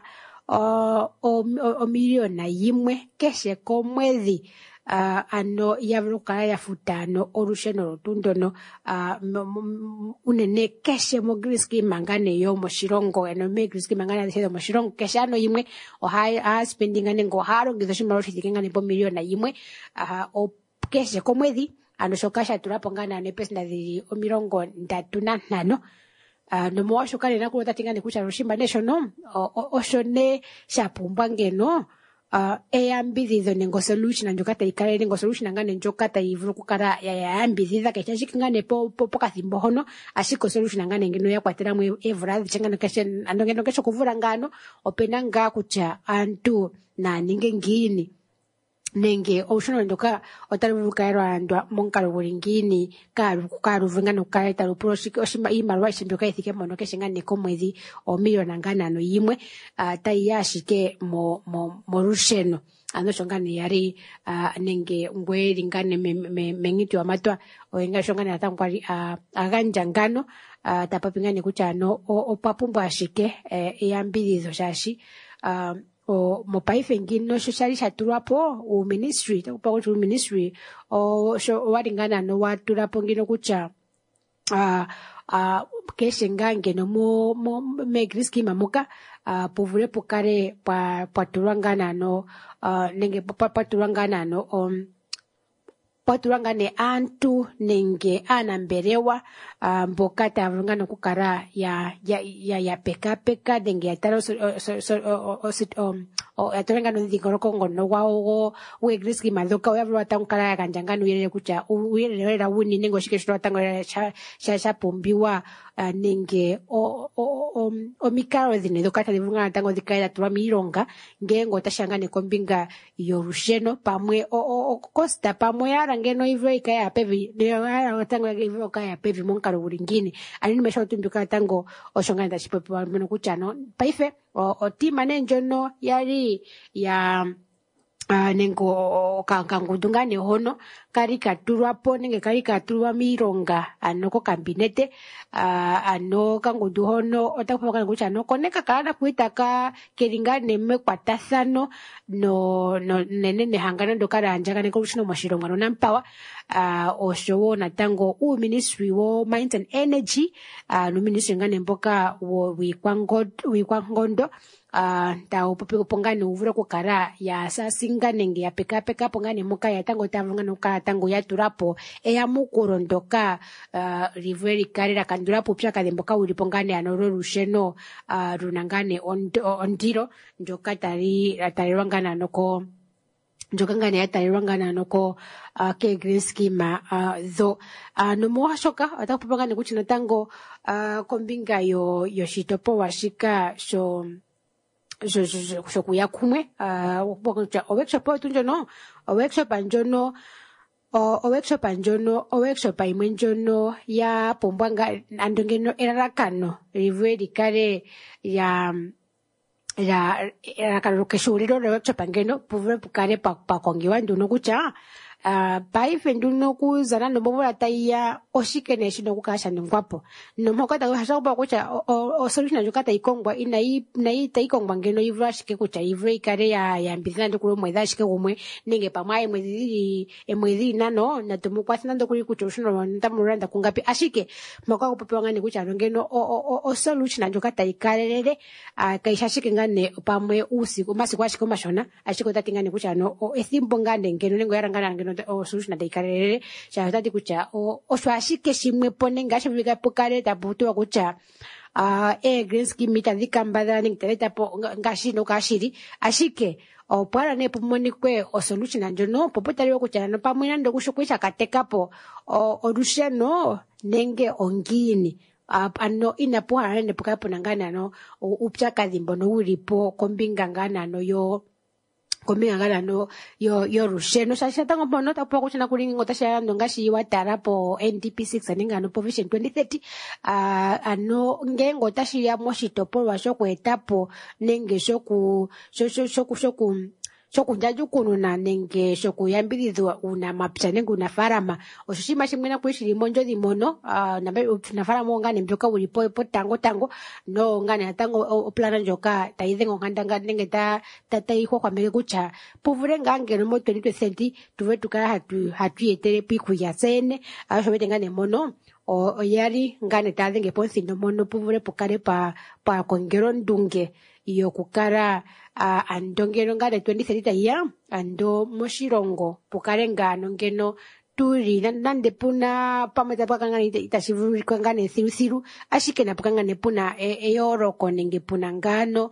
omiliyona yimwe keshe komwedhi ano yavule okukala yafuta ano olusheno lotundono unene keshe mogriskima ngane yo moshilongo ano megriskima ngane adhihe moshilongo keshe ano yimwe ohaya spendinga nenge ohaya longitha oshimaliwa shithike ngane pomiliyona yimwe keshe komwedhi ano shoka shatulapo ngane ano epesenda dhili 35 nomolwaashoka nena kulo tatingane kutya lushimba neshono osho ne shapumbwa ngeno eyambidhidho nenge solution ndjoka tayi kala nenge solution ngane ndjoka tayi vulu okukala yayambidhidha keshe shiki ngane pokathimbo hono ashiko solution ngane ngeno yakwatela mu evula dhicengana keshe ando ngeno kesho kuvula ngano opena nga kutya antu naninge ngini nenge olusheno ndoka otalu kaerandwa monkalo guli ngini kaluvenga nokukala talupula iimaliwa ishimbuka ithike mono keshe ngane komwedhi omiliyona ngana yimwe tayi yashike molusheno ano shongane yari nenge ngweli ngane mengiti wa matwa oyenga shongane atangu ali aganja ngano tapapi ngane kutya no opapumbwa ashike eyambidhidho shashi mopaife ngino sho shali shatulwapo uministry takupa kuti uministry sho walingana no watulapo ngino kutya keshe ngangeno megriskima muka povule pokale pwatulwa nganano nenge pwatulwa nganano patulwa ngane antu nenge aanambelewa mboka taya vulu ngano okukala ya pekapeka nenge ya tala atolenga no dingoroko ngono wawo we griski madoka ya vwa tankala kanjangano yele kucha uyele la wuni nengo shikeshwa tango sha pombiwa nenge o mikaro dhine dokata divunga tango dikaida tuwa mironga ngengo tashangane kombinga yorusheno pamwe o costa pamwe ara ngeno ivyo ikaya pevi neo tango ivyo kaya pevi monkaro uringini ani nimesha utumbuka tango oshongana tashipepo meno kuchano paife o tima nenjono yari ya nengo kangudungane hono karikaturwapo nenge karikaturwa mironga anoko kabinete ano kangudu hono otakupoka ngucha no koneka kana kuitaka keringane mekwatathano no nene hangana ndokara anjagane ko mashirongwa no nampawa oshowo natango ministry wo mines and energy no ministry ngane mboka wo wikwangondo tao popiko pongane uvura kukara ya sasinga nenge ya peka pongane muka ya tango tavunga nuka tango ya turapo eya mukurondoka riveri karira kandurapo pya kademboka uri pongane anoro rusheno runangane ondiro njoka tarirwangana noko njokangane yatarirwangana noko ke green scheme no mohashoka atakupangane kuchina tango kombinga yo shitopo washika so kuya kumwe workshop tunjono workshop imwe njono ya pombwanga andongeno erarakano riveri kare ya erakano keshuriro workshop ngeno puvre pukare pakongiwa nduno kucha paife nduno kuzana nombola taiya oshikene shino kukasha ngwapo nomokata hasha kuba kucha o solution njokata ikongwa inai taikongwa ngeno ivra shike kucha ivra ikare ya mbizana ndikulo mweza shike gumwe ninge pamwa emwezi nano natumukwathina ndokuri kucha ushino ndamuranda kungapi ashike mokako popewangane kucha ngeno o solution njokata ikarerere kaisha shike ngane pamwe usiku masiku ashike mashona ashike tatingane kucha no ethimbo ngane ngeno nengo yarangana ngeno o solution ndaikarerere cha tati kucha o swashike shimwe pone ngashe vika pokare tabuto kucha green scheme mitadikambada ningtereta po ngashi no kashiri ashike o para ne pomonikwe o solution njono popotari kucha no pamwe ndo kushukwisha katekapo o rusheno nenge ongini ano inapoha ne pokapo nangana no upya kadhimbo no uripo kombinga ngana no yo kombinga ngana no yo rusheno sasha tango mono tapo kuchina kulingo tasha ndo ngashi watarapo NDP6 aninga no provision 2030 ano ngengo tashi ya moshitopo washo etapo nenge shoku shokunjaju kununa nenge shokuyambirizwa una mapya nenge una farama oshoshima shimwena kwishiri monjo dimono na farama ngane mjoka ulipo tango no ngane tango oplana njoka taidengo ngandanga nenge ta iho kwa mege kucha puvure ngange no mo 20% tuve tukara hatu yetere piku ya sene ashobete ngane mono o yari ngane tadenge ponsi no mono puvure pokare pa kongero ndunge iyo kukara andongero ngane 2030 ya ando moshirongo pokare ngano ngeno turi nande puna pameta pakangane itashivuri kwangane siru ashike na pakangane puna eyoro konenge puna ngano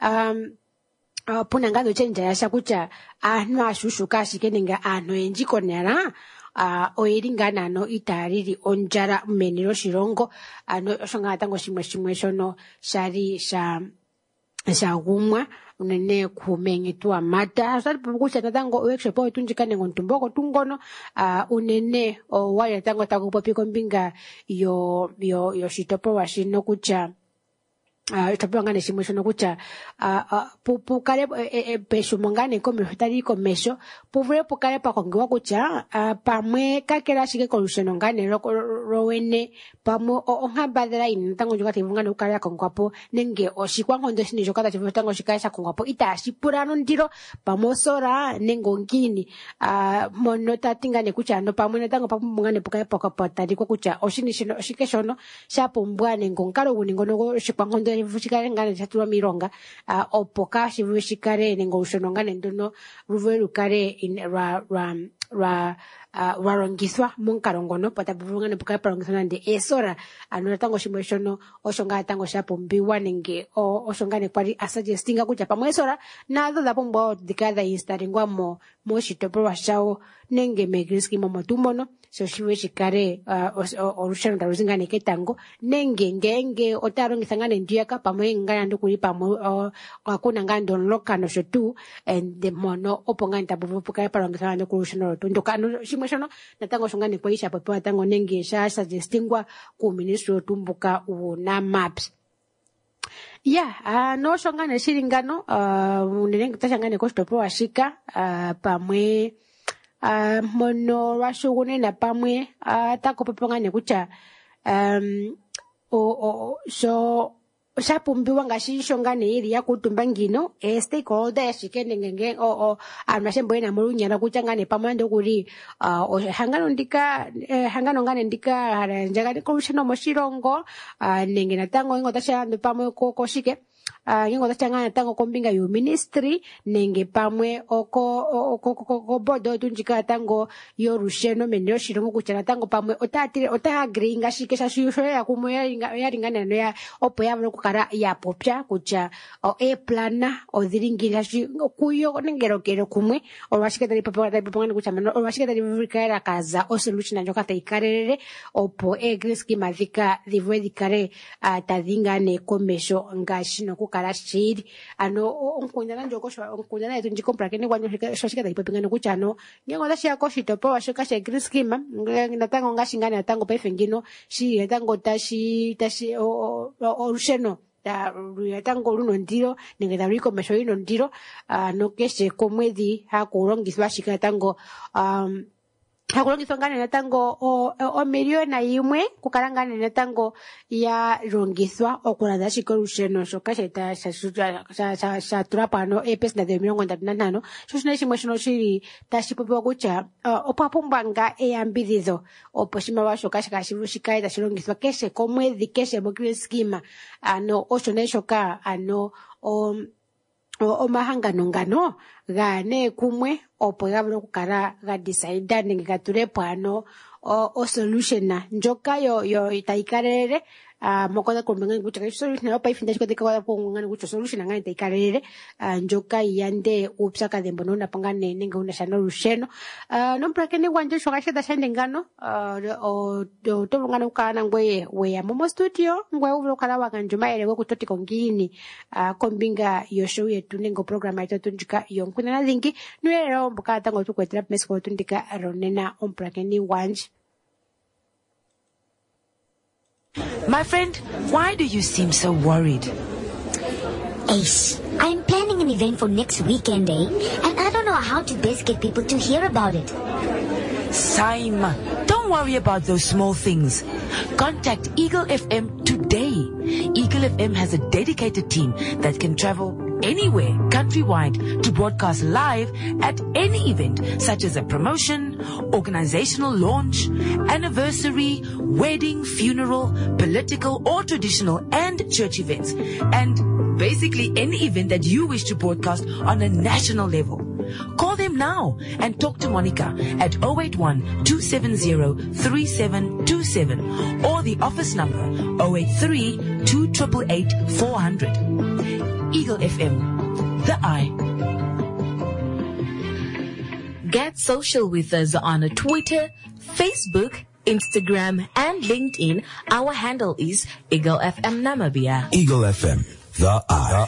puna ngano chenja yasha kucha no ashushu kashike nenga ano enjiko nera oiringana no itariri onjara meniro shirongo ano shonga tango shimwe shono shari shagumwa unene kumengitua mata asali pukucha tango workshop otunjikane ngontumboko tungono unene wale tango takupopiko mbinga yo shitopo washino kucha tapangane shimwe shono kucha pukale pesho mongane komi hotari komesho puvure pukale pakongiwa kucha pamwe kakera shike kolusheno ngane rowene pamwe onhabadra ine tango joka tivungane ukale akongwapo nenge oshikwa ngondo shini joka tachivu tango shikaisha kongwapo itashipurano ndiro pamwe sora nengo ngini mono tatingane kucha no pamwe tango pamungane pukale pakapatari kwa kucha oshini shino shike shono shapumbwane ngonkalo uningono shikwa ngondo vushikare ngane chatua mironga opoka shivushikare nengo ushonongane ndono ruveru kare in ra warongiswa munkalongono patapuvungane puka palongiswa nande esora natango shimwe shono oshonga tango shapumbiwa nenge oshongane kwali asuggestinga kucha pamwe esora nadho dhapumbwa dikadha instalingwa moshitopolwa shawo nenge megriski momotumono so shiwe shikare olusheno taluzingane ketango nenge ngenge otalongitha ngane ndiyaka pamwe ngana ndukuli pamwe akuna ngane ndonlokano shotu and mono opo ngane tapuvupuka palongitha ngane kulusheno lotunduka shimwe shono natango shongane kwa isha popewa tango nenge sha suggestingwa ku ministry otumbuka una maps no shongane shilingano unenenge tashangane koshitopolwa shika pamwe mono lwashugunena pamwe takopepongane kutya so shapumbiwa ngashi shongane ili yakutumba ngino stakeholder yashike nenge amashembo ena mulunyala kutya ngane pamwe ndokuli hangano ngane ndika haranjagane kolusheno moshilongo nenge natango ingo tashandu pamwe koshike ngengo tachangana tango kombinga yu ministry nenge pamwe oko bodo tunjika tango yorusheno menyo shilongo kucha tango pamwe otagri ngashike shashusho ya kumwe yaringana no ya opo yavule kukara ya popya kucha plana odhiringira kuyo nengerokero kumwe olwashike tali popongana kucha mano olwashike tali vurikaera kaza solution njoka taikarerere opo egriski madhika dhivwe dhikare tadhingane komesho ngashino kukala shiri onkundana njoko onkundana yetu njikompra kene kwanyo shoshika taipepingana kuchano ngengo ndashia koshitopolwa shoka she griskima natango ngashingana natango paifengino shi natango tashi olusheno yatango luno ndiro nenge taluliko mesho ino ndiro nokeshe komwedhi hakulongiswa shika tango hakulongiswa ngane natango omiliona yimwe kukala ngane natango ya longithwa okulanda shika olusheno shoka shatula pano epesenda 35 sho shina shimwe shono shili tashi popiwa kutya opo apumbwa nga eyambidhidho opo shimaliwa shoka shikale tashi longithwa keshe komwedhi keshe mokriskima osho ne shoka omahangano ngano gane kumwe opo gavule okukala gadecida nenge gatulepo solution njoka yo taikalelele mokoda kombinga kucha solution yo paifinda shikotika kwa kongana kucha solution ngane taikalelele njoka yande upsaka dembo nona pangane nenge una shano lusheno nomprakene kwanje shoka sheda shande ngano to ngana ukana ngwe we momo studio ngwe uvulo kala wakanjuma ele we kutoti kongini kombinga yo show yetu nengo program yetu tunjika yonkuna dhingi nwelero mbuka tango tukwetera mesko tundika ronena omprakene wanje. My friend, why do you seem so worried? Ace, I'm planning an event for next weekend, and I don't know how to best get people to hear about it. Saima, don't worry about those small things. Contact Eagle FM today. Eagle FM has a dedicated team that can travel anywhere countrywide to broadcast live at any event, such as a promotion, organizational launch, anniversary, wedding, funeral, political or traditional and church events, and basically any event that you wish to broadcast on a national level. Call them now and talk to Monica at 081-270-3727 or the office number 083-288-400. Eagle FM, the eye. Get social with us on Twitter, Facebook, Instagram, and LinkedIn. Our handle is Eagle FM Namibia. Eagle FM, the eye.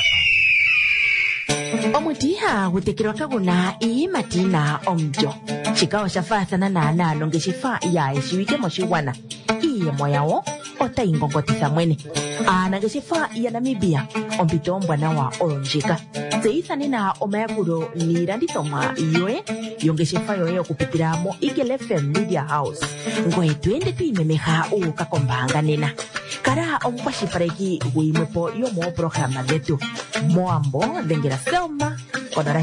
Omutiha gutekirwa kaguna matina omjo chikawa shafathana na longeshifa ya eshiwike moshiwana iye moyawo otaingongotitha mwene anageshifa ya Namibia ompito ombwana wa olonjika zeithanina omayakulo niilandithomwa yoye yongeshefa yoye okupitira mo Eagle FM Media House ngoye twende twiimemeha uukakombanga nena kala omukwashilipaleki guyimwepo yomoprograma dhetu moambo dhengera Selma konora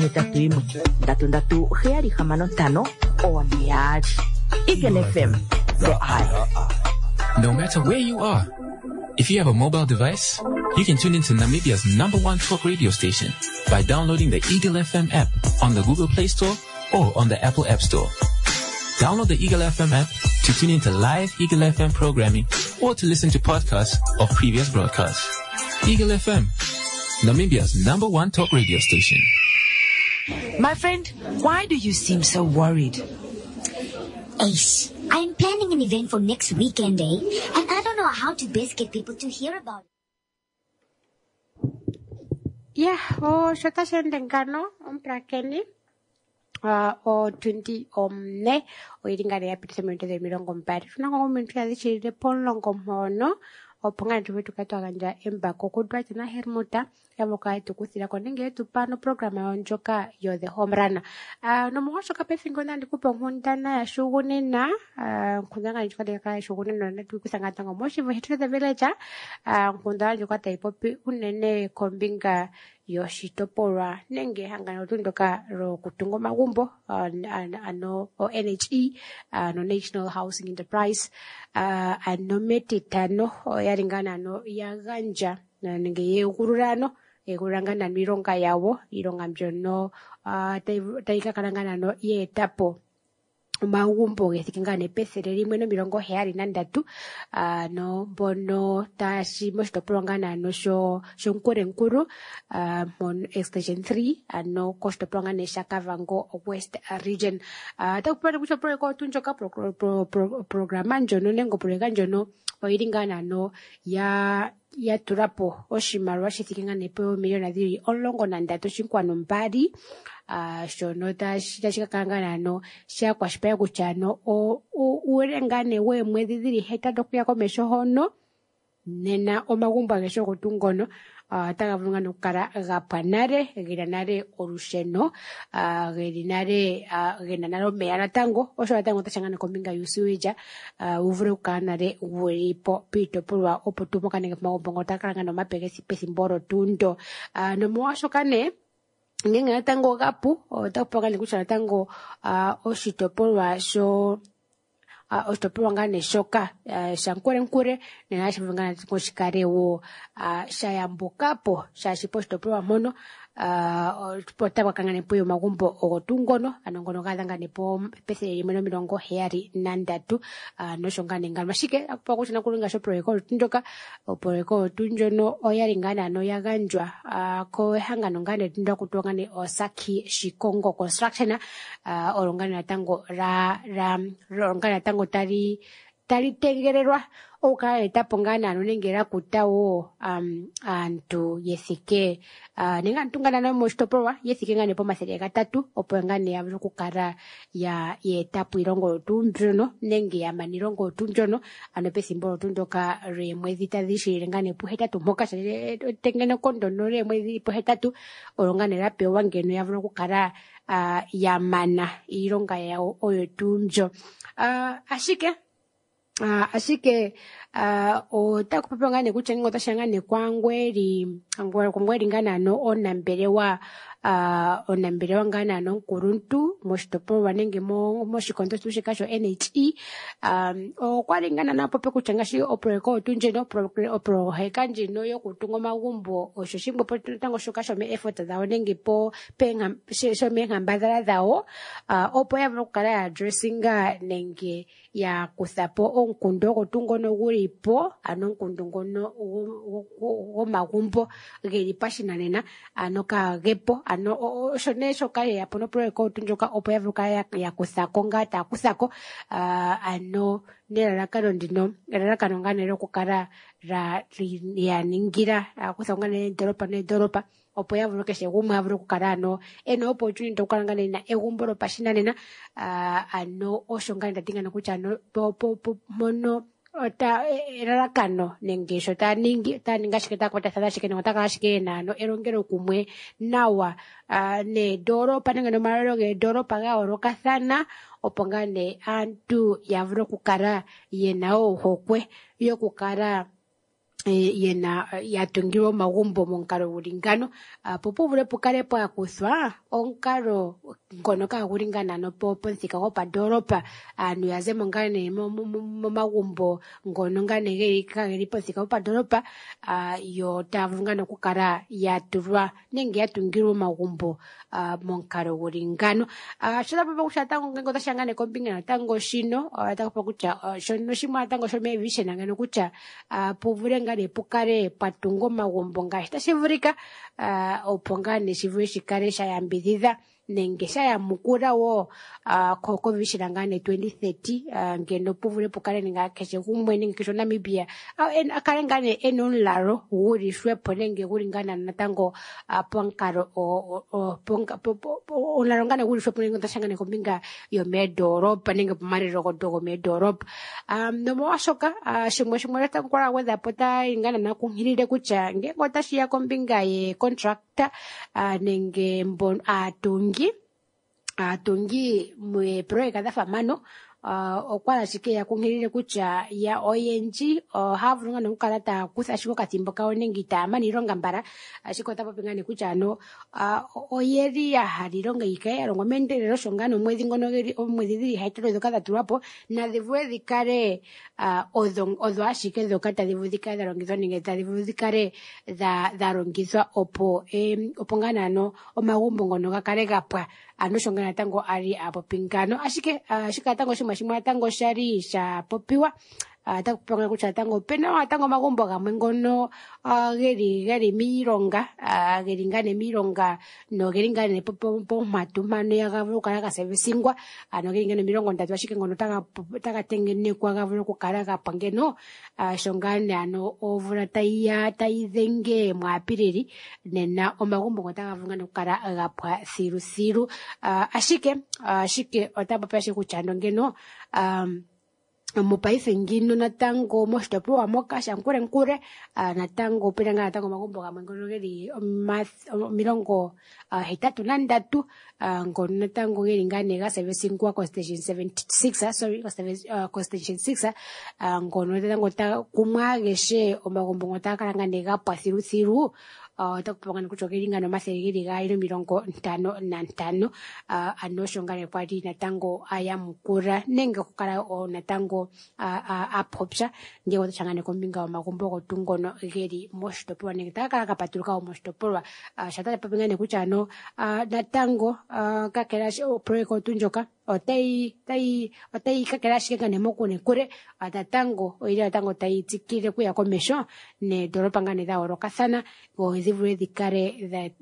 81-33-65 omeyaji. Eagle FM, the eye. No matter where you are, if you have a mobile device, you can tune into Namibia's #1 talk radio station by downloading the Eagle FM app on the Google Play Store or on the Apple App Store. Download the Eagle FM app to tune into live Eagle FM programming or to listen to podcasts of previous broadcasts. Eagle FM, Namibia's #1 talk radio station. My friend, why do you seem so worried? Ace, I'm planning an event for next weekend, and I don't know how to best get people to hear about it. Yeah, shota shendengano prakeni. O 20 omne o iringari ya pitsemente de mirongo mbari funanga ngomuntu yazichirire polongo mhono opunga ndiwetu katwakanja embako kudwa china hermuta yaboka etukuthira konenge yetu pano programa yonjoka yo the home runner no muhosho kapefingo nandi kupa nkundana ya shugunina nkundanga njikade ka shugunina na tukusangata ngo moshi vehitre the village nkundanga njokata ipopi unene kombinga yoshitopolwa nenge hangano tundoka ro kutungo magumbo ano NHE no National Housing Enterprise ano metitano yaringana no yaganja nenge yekururano ekurangana mironga yawo ironga mbyono taikakalangana no yetapo magumbo gethikingane pesere rimwe no mirongo heyari nandatu no bono tashi moshitopolwangana no sho nkurenkuru mon extension 3 ano koshitopolwangane shakavango west region takupana kucho projeko tunjoka programa njono nengo projeka njono oiringana no ya turapo oshimarwa shithikingane pe milioni dhiri olongo nandatu shinkwano mbari shono tashikakangana no shakwashipaya kuchano urengane we mwezi dhiri heta dokuya komesho hono nena omagumbo agesho kutungono tagavunga nukara gapanare giranare orusheno girinare ginanaro meyana tango osho tango tashangana kombinga yusuija uvure ukanare weripo pito pulwa opotumo kanenge magumbo ngotakaranga no mapegesi pesimboro tundo no mwasho kane ngenga tango gapu takupanga likuchana tango oshitopolwa sho oshitopolwa ngane shoka shankure nena shivungana ngoshikarewo shayambukapo shashipo oshitopolwa mono potaba kangane puyo magumbo ogotungono anongono gadangane po pesere rimwe no mirongo heyari nandatu no shongane ngalma shike akupa kuchina kulinga sho projeko tundoka projeko tunjono oyaringana no yaganjwa ko hangano ngane tunda kutongane Osaki Shikongo Construction orongana tango rongana tango tari tengererwa oka etapongana nonengera kutawo antu yesike ninga ntungana na moshitopolwa yesike ngane po masere gatatu opo ngane ya kukara ya etapu irongo tunjono nenge ya manirongo tunjono ano pesimbolo tundoka re mwezi tadishire ngane po hetatu moka tengene kondo no re mwezi po hetatu orongane rape wangeno ya kukara ya mana ironga ya oyo tunjo ashike otakupapangane kuchengo tashangane kwangweri ngana no onambelewa ngana no kuruntu moshitopolwa nenge moshikondo tushikasho NHE okwaringana napo pe kuchangashi oprojeko tunjeno oprojeka njino yokutunga magumbo osho shimbo tango shokasho me effort dhawo nenge po penga sho mengambadhala dhawo opo yavula kukala addressinga nenge ya kuthapo onkundo gotungono gulipo ano nkundo ngono gomagumbo geli pashinanena ano kagepo ano shone shoka ya pono projeko tunjoka opo yavuka ya kuthako ngata kuthako ano nelalakano ndino elalakano nganero kukara ya ningira kuthako ngane doropa opo yavuka keshe gumwe avule kukara ano eno opportunity tokalangana na egumbo lopashinanena ano osho ngane ndatingana kucha ano mono ota elalakano nenge sho taninga shiketa kwata sada shikene ngotaka shikena no erongero kumwe nawa ne doropa nenge no malolo ge doropa ga orokathana opo ngane antu yavule kukara yenao hokwe yokukara yena yatungirwa magumbo monkalo gulingano popo vule pukale pwakuthwa onkalo ngono kagulingana no pomuthika gopandoolopa aantu yaze mongane momagumbo ngono ngane geli pomuthika gopandoolopa yo taya vulu ngane okukala yatulwa nenge yatungirwa omagumbo monkalo gulingano shoda popa kutya tango ngenge otashiya ngane kombinga natango shino takupa kutya shono shimwe natango shomevision ngano kutya puvule ngane pukale pwatungwa omagumbo ngaashi tashi vulika opo ngane shivule shikale shayambidhidha nenge shayamukula wo kovision ngane 2030 ngeno puvule pukale ninga keshe gumwe nenge keshe Namibia akale ngane ena omulalo gulishwepo nenge gulingana natango ponkalo omulalo ngane gulishwepo nenge tashangane kombinga yomeendolopa nenge pomalelo gomeendolopa nomolwashoka shimwe takwala gwedhapo tayingana nakunkhilile kutya ngenge otashiya kombinga ye contractor nenge mbono atungi meeprojeka dhafa mano okwala shike yakunkhilile kutya ya oyendji haya vulu ngane okukala taya kutha ashike okathimbo kawo nenge itaya mana iilonga mbala ashike otapopi ngane kutya ano oyeli yahala iilonga yikale yalongwa meendelelo sho ngane omwedhi dhili 8 dhoka dhatulwapo nadhi vule dhikale odho ashike dhoka tadhi vulu dhikale dhalongithwa nenge tadhi vulu dhikale dhalongithwa opo ngane ano omagumbo ngono gakale gapwa ano sho ngane natango ali apopi ngano ashike natango shimwe natango shali shapopiwa takupopiwa kutya natango opena natango omagumbo gamwe ngono geli miilonga geli ngane miilonga nogeli ngane pomatu mpano yaga vulu okukala gaservisingwa ano geli ngane 30 ashike ngono taga tengenekwa gavule okukala gapwa ngeno sho ngane ano ovula tayi dhenge muApilili nena omagumbo ngo taga vulu ngane okukala gapwa thilu ashike otapopi ashike kutya ngeno mopaife ngino natango moshitopolwa moka shankulenkule natango opena nga natango omagumbo gamwe ngono geli 83 ngono natango geli ngane gaservisingwa ko-station 76 ko-station 6 ngono natango kumwe ageshe omagumbo ngo taga kala ngane gapwa thilu takupanga kutya geli ngane 255 ano sho ngane pwali natango ayamukula nenge okukala natango apopya ngele otashangane kombinga omagumbo gotu ngono geli moshitopolwa nenge taga kala gapatuluka moshitopolwa shata papi ngane kutya ano natango kakela project otu ndjoka otayi kakela ashike ngane mokunekule natango oyili natango tayi tsikile kuya komesho neendolopa ngane dhayoolokathana zivule dhikale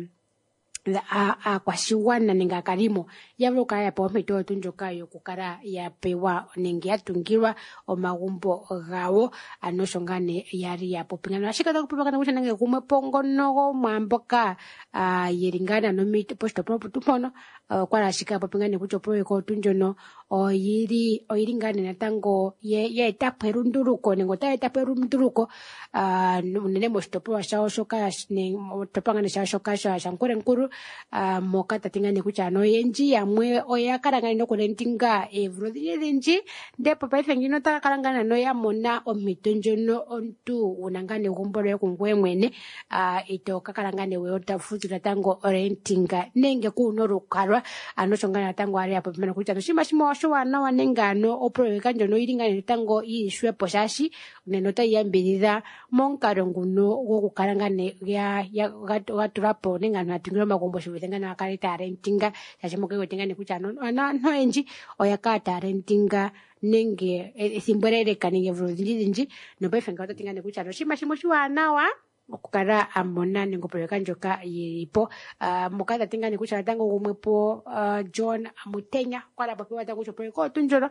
aakwashigwana nenge aakalimo yavule okukala yapewa ompito otu ndjoka yokukala yapewa nenge yatungilwa omagumbo gawo ano sho ngane yali yapopi ngano ashike takupopikana kutya nenge gumwe pongono gomwamboka yeli ngane ano poshitopolwa putu mpono kwala ashike apopi ngane kutya oprojeka otu ndjono oyili ngane natango yeetapo elunduluko nenge otayeetapo elunduluko unene moshitopolwa shawo shoka otopangane shawo shoka shankulenkulu moka tatingane kutya ano oyendji yamwe oya kala ngane nokulentinga eevula odhindji ndipo paife ngino taga kala ngane ano yamona ompito ndjono omuntu wuna ngane egumbo lyoye kungoye mwene ito kakala ngane we otafutu natango orentinga nenge kuuna olukalwa ano sho ngane natango ali apopimana kutya ano shima shimwe oshiwanawa nenge ano oprojeka ndjono yili ngane natango yilishwepo shaashi neno otayi yambidhidha monkalo nguno gokukala ngane gatulapo nenge ano atungilwa omagumbo shivuthe ngane akale taya rentinga shaashi moke wete ngane kutya aantu oyendji oya kala taya rentinga nenge ethimbo eleleka nenge eevula odhindji nopaife ngawo tatingane kutya oshinima shimwe oshiwanawa okukala amona nenge oprojeka ndjoka yilipo moka tatingane kutya natango gumwepo John Mutenya kwala popiwa ta kutya oprojeka otu ndjono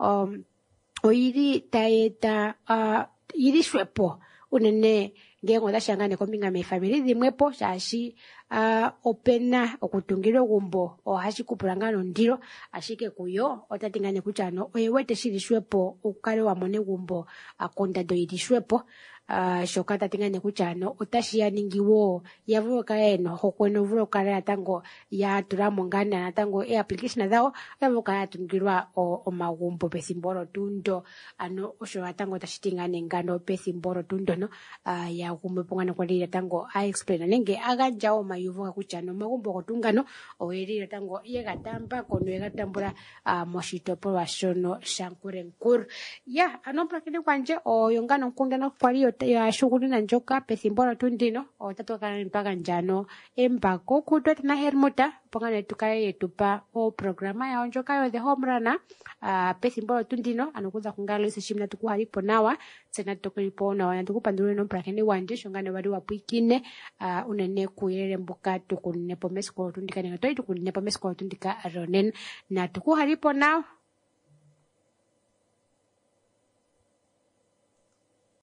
oyili tayeeta yilishwepo unene ngenge otashiya ngane kombinga meefamili dhimwepo shaashi opena okutungilwa egumbo ohashi kupula ngano ondilo ashike kuyo otatingane kutya ano oye wete shilishwepo ukale wamona egumbo kondando yilishwepo shoka tatingane kuchano utashia ningiwo yavuka eno hokweno vuka ya tango ya turamo ngana na tango application dhao yavuka ya tungirwa omagumbo pesimboro tundo ano osho atango tashitingane ngano pesimboro tundo no ya kumepongana kwa lile tango a explain nenge aganja mayuvuka kuchano magumbo kotungano oyelile tango yegatamba kono yegatambula moshitopolwa shono shankurenkuru ya anopra kile kwanje oyongano nkundana kwaliyo ya shughuli na njoka pesimboro tundino otatoka mpaka njano embako kutweta na hermuta pongane tukaye yetupa programa ya njoka yo the home runner pesimboro tundino anokuza kungalo ise shimna tukuhalipo nawa sena tukilipo nawa tukupandule no prakene wanje shongane wali wapwikine unene kuyele mbuka tukunepo mesko tundika nengatoi tukunepo mesko tundika ronen na tukuhalipo nawa